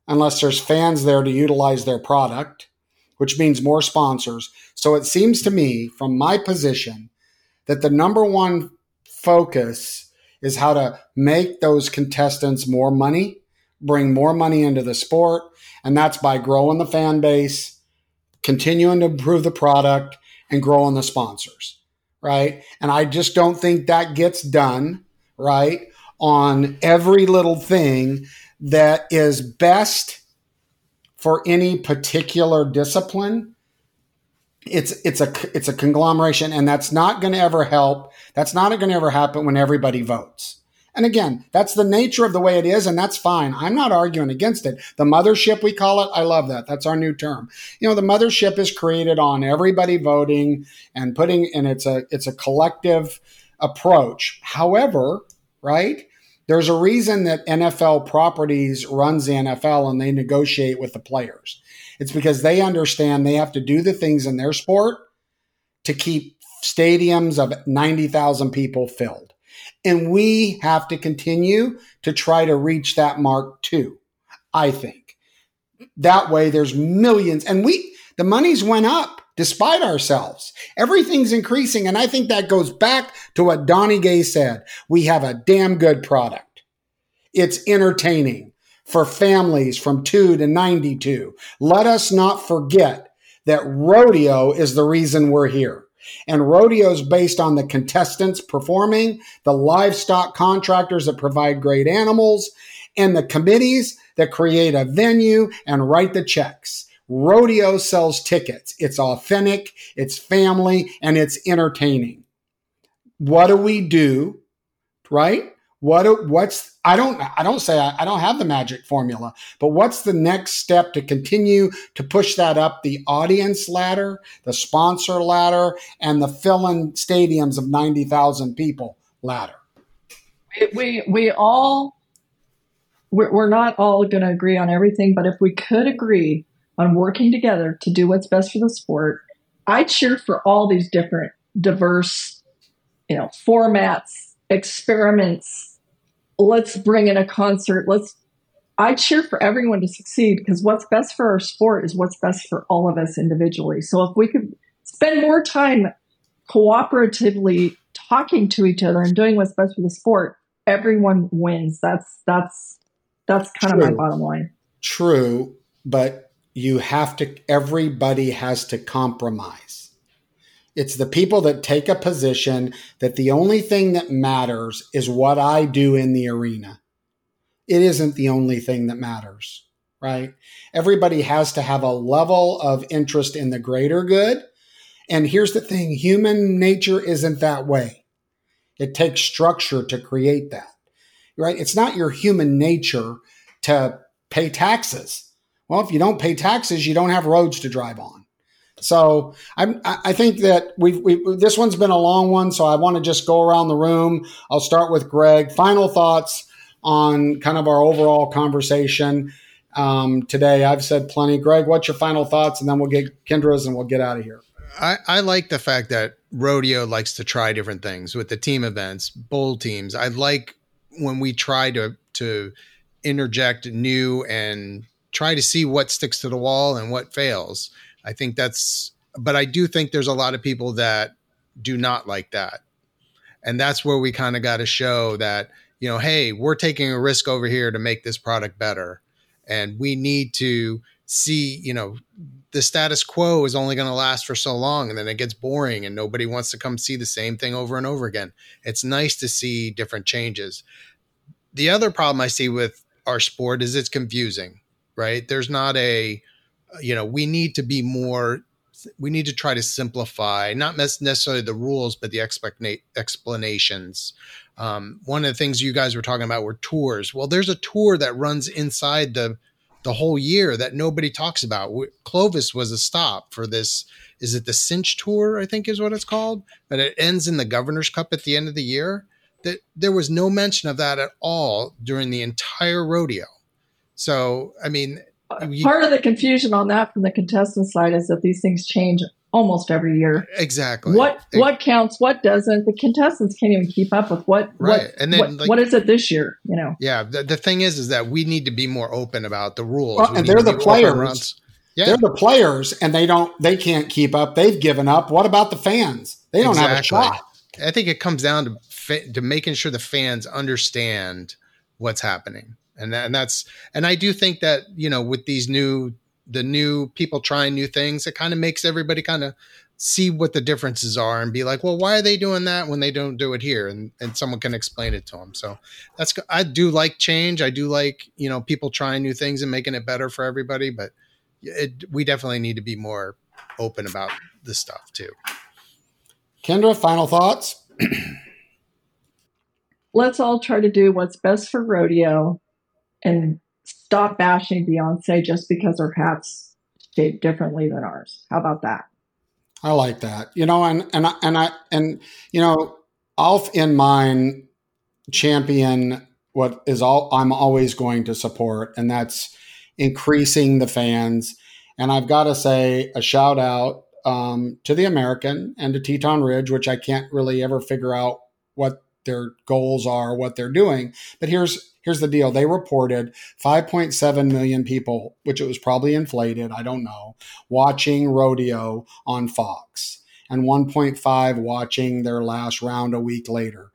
unless there's fans there to utilize their product, which means more sponsors. So it seems to me, from my position, that the number one focus is how to make those contestants more money, bring more money into the sport, and that's by growing the fan base, continuing to improve the product, and growing the sponsors, right? And I just don't think that gets done, right, on every little thing that is best for any particular discipline. It's a conglomeration, and that's not going to ever help. That's not going to ever happen when everybody votes. And again, that's the nature of the way it is, and that's fine. I'm not arguing against it. The mothership, we call it, I love that. That's our new term. The mothership is created on everybody voting and it's a collective approach. However, right, there's a reason that NFL Properties runs the NFL and they negotiate with the players. It's because they understand they have to do the things in their sport to keep stadiums of 90,000 people filled. And we have to continue to try to reach that mark too, I think. That way there's millions. And the money's went up despite ourselves. Everything's increasing. And I think that goes back to what Donnie Gay said. We have a damn good product. It's entertaining for families from 2 to 92. Let us not forget that rodeo is the reason we're here. And rodeo is based on the contestants performing, the livestock contractors that provide great animals, and the committees that create a venue and write the checks. Rodeo sells tickets. It's authentic, it's family, and it's entertaining. What do we do, right? I don't say I don't have the magic formula, but what's the next step to continue to push that up the audience ladder, the sponsor ladder, and the fill-in stadiums of 90,000 people ladder? We're not all going to agree on everything, but if we could agree on working together to do what's best for the sport, I cheer for all these different diverse, formats, experiments. Let's bring in a concert. I cheer for everyone to succeed, because what's best for our sport is what's best for all of us individually. So if we could spend more time cooperatively talking to each other and doing what's best for the sport, everyone wins. That's kind of my bottom line. True, but everybody has to compromise. It's the people that take a position that the only thing that matters is what I do in the arena. It isn't the only thing that matters, right? Everybody has to have a level of interest in the greater good. And here's the thing, human nature isn't that way. It takes structure to create that, right? It's not your human nature to pay taxes. Well, if you don't pay taxes, you don't have roads to drive on. So I think that this one's been a long one, so I want to just go around the room. I'll start with Greg. Final thoughts on kind of our overall conversation today. I've said plenty. Greg, what's your final thoughts? And then we'll get Kendra's and we'll get out of here. I like the fact that rodeo likes to try different things with the team events, bowl teams. I like when we try to interject new and try to see what sticks to the wall and what fails. I think but I do think there's a lot of people that do not like that. And that's where we kind of got to show that, hey, we're taking a risk over here to make this product better. And we need to see, the status quo is only going to last for so long, and then it gets boring and nobody wants to come see the same thing over and over again. It's nice to see different changes. The other problem I see with our sport is it's confusing, right? There's not we need to try to simplify, not necessarily the rules, but the explanations. One of the things you guys were talking about were tours. Well, there's a tour that runs inside the whole year that nobody talks about. Clovis was a stop for this. Is it the Cinch Tour, I think is what it's called? But it ends in the Governor's Cup at the end of the year. That there was no mention of that at all during the entire rodeo. So, I mean, part of the confusion on that from the contestant side is that these things change almost every year. Exactly. What counts, what doesn't. The contestants can't even keep up with what what is it this year, you know. Yeah, the thing is that we need to be more open about the rules. Well, and they're the players. Yeah. They're the players, and they can't keep up. They've given up. What about the fans? They don't have a shot. I think it comes down to making sure the fans understand what's happening. And I do think that, you know, with the new people trying new things, it kind of makes everybody kind of see what the differences are and be like, well, why are they doing that when they don't do it here? And someone can explain it to them. So I do like change. I do like, you know, people trying new things and making it better for everybody, but we definitely need to be more open about this stuff too. Kendra, final thoughts? Let's all try to do what's best for rodeo and stop bashing Beyonce just because her hat's shaped differently than ours. How about that? I like that. You know, and you know, I'll in mine champion what is all I'm always going to support, and that's increasing the fans. And I've got to say a shout out to the American and to Teton Ridge, which I can't really ever figure out what their goals are, what they're doing. But here's the deal. They reported 5.7 million people, which it was probably inflated, I don't know, watching rodeo on Fox, and 1.5 watching their last round a week later.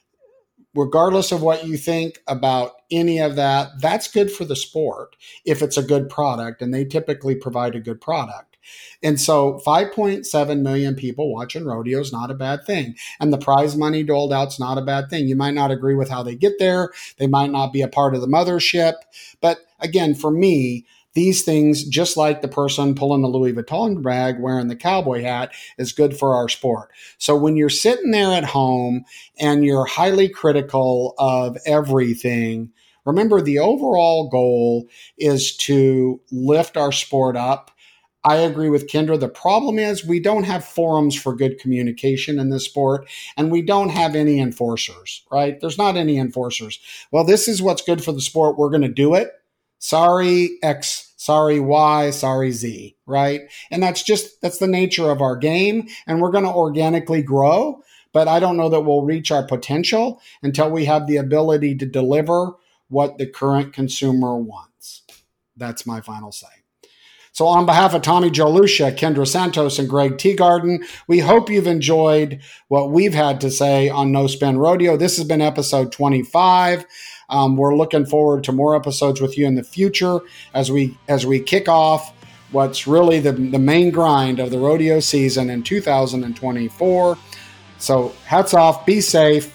Regardless of what you think about any of that, that's good for the sport if it's a good product, and they typically provide a good product. And so 5.7 million people watching rodeo is not a bad thing. And the prize money doled out is not a bag thing. You might not agree with how they get there. They might not be a part of the mothership. But again, for me, these things, just like the person pulling the Louis Vuitton bag wearing the cowboy hat, is good for our sport. So when you're sitting there at home and you're highly critical of everything, remember the overall goal is to lift our sport up. I agree with Kendra. The problem is we don't have forums for good communication in this sport, and we don't have any enforcers, right? There's not any enforcers. Well, this is what's good for the sport. We're going to do it. Sorry X, sorry Y, sorry Z, right? And that's the nature of our game, and we're going to organically grow, but I don't know that we'll reach our potential until we have the ability to deliver what the current consumer wants. That's my final say. So on behalf of Tommy Jolucia, Kendra Santos, and Greg Teagarden, we hope you've enjoyed what we've had to say on No Spin Rodeo. This has been episode 25. We're looking forward to more episodes with you in the future as we kick off what's really the main grind of the rodeo season in 2024. So hats off, be safe,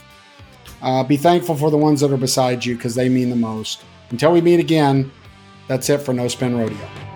be thankful for the ones that are beside you because they mean the most. Until we meet again, that's it for No Spin Rodeo.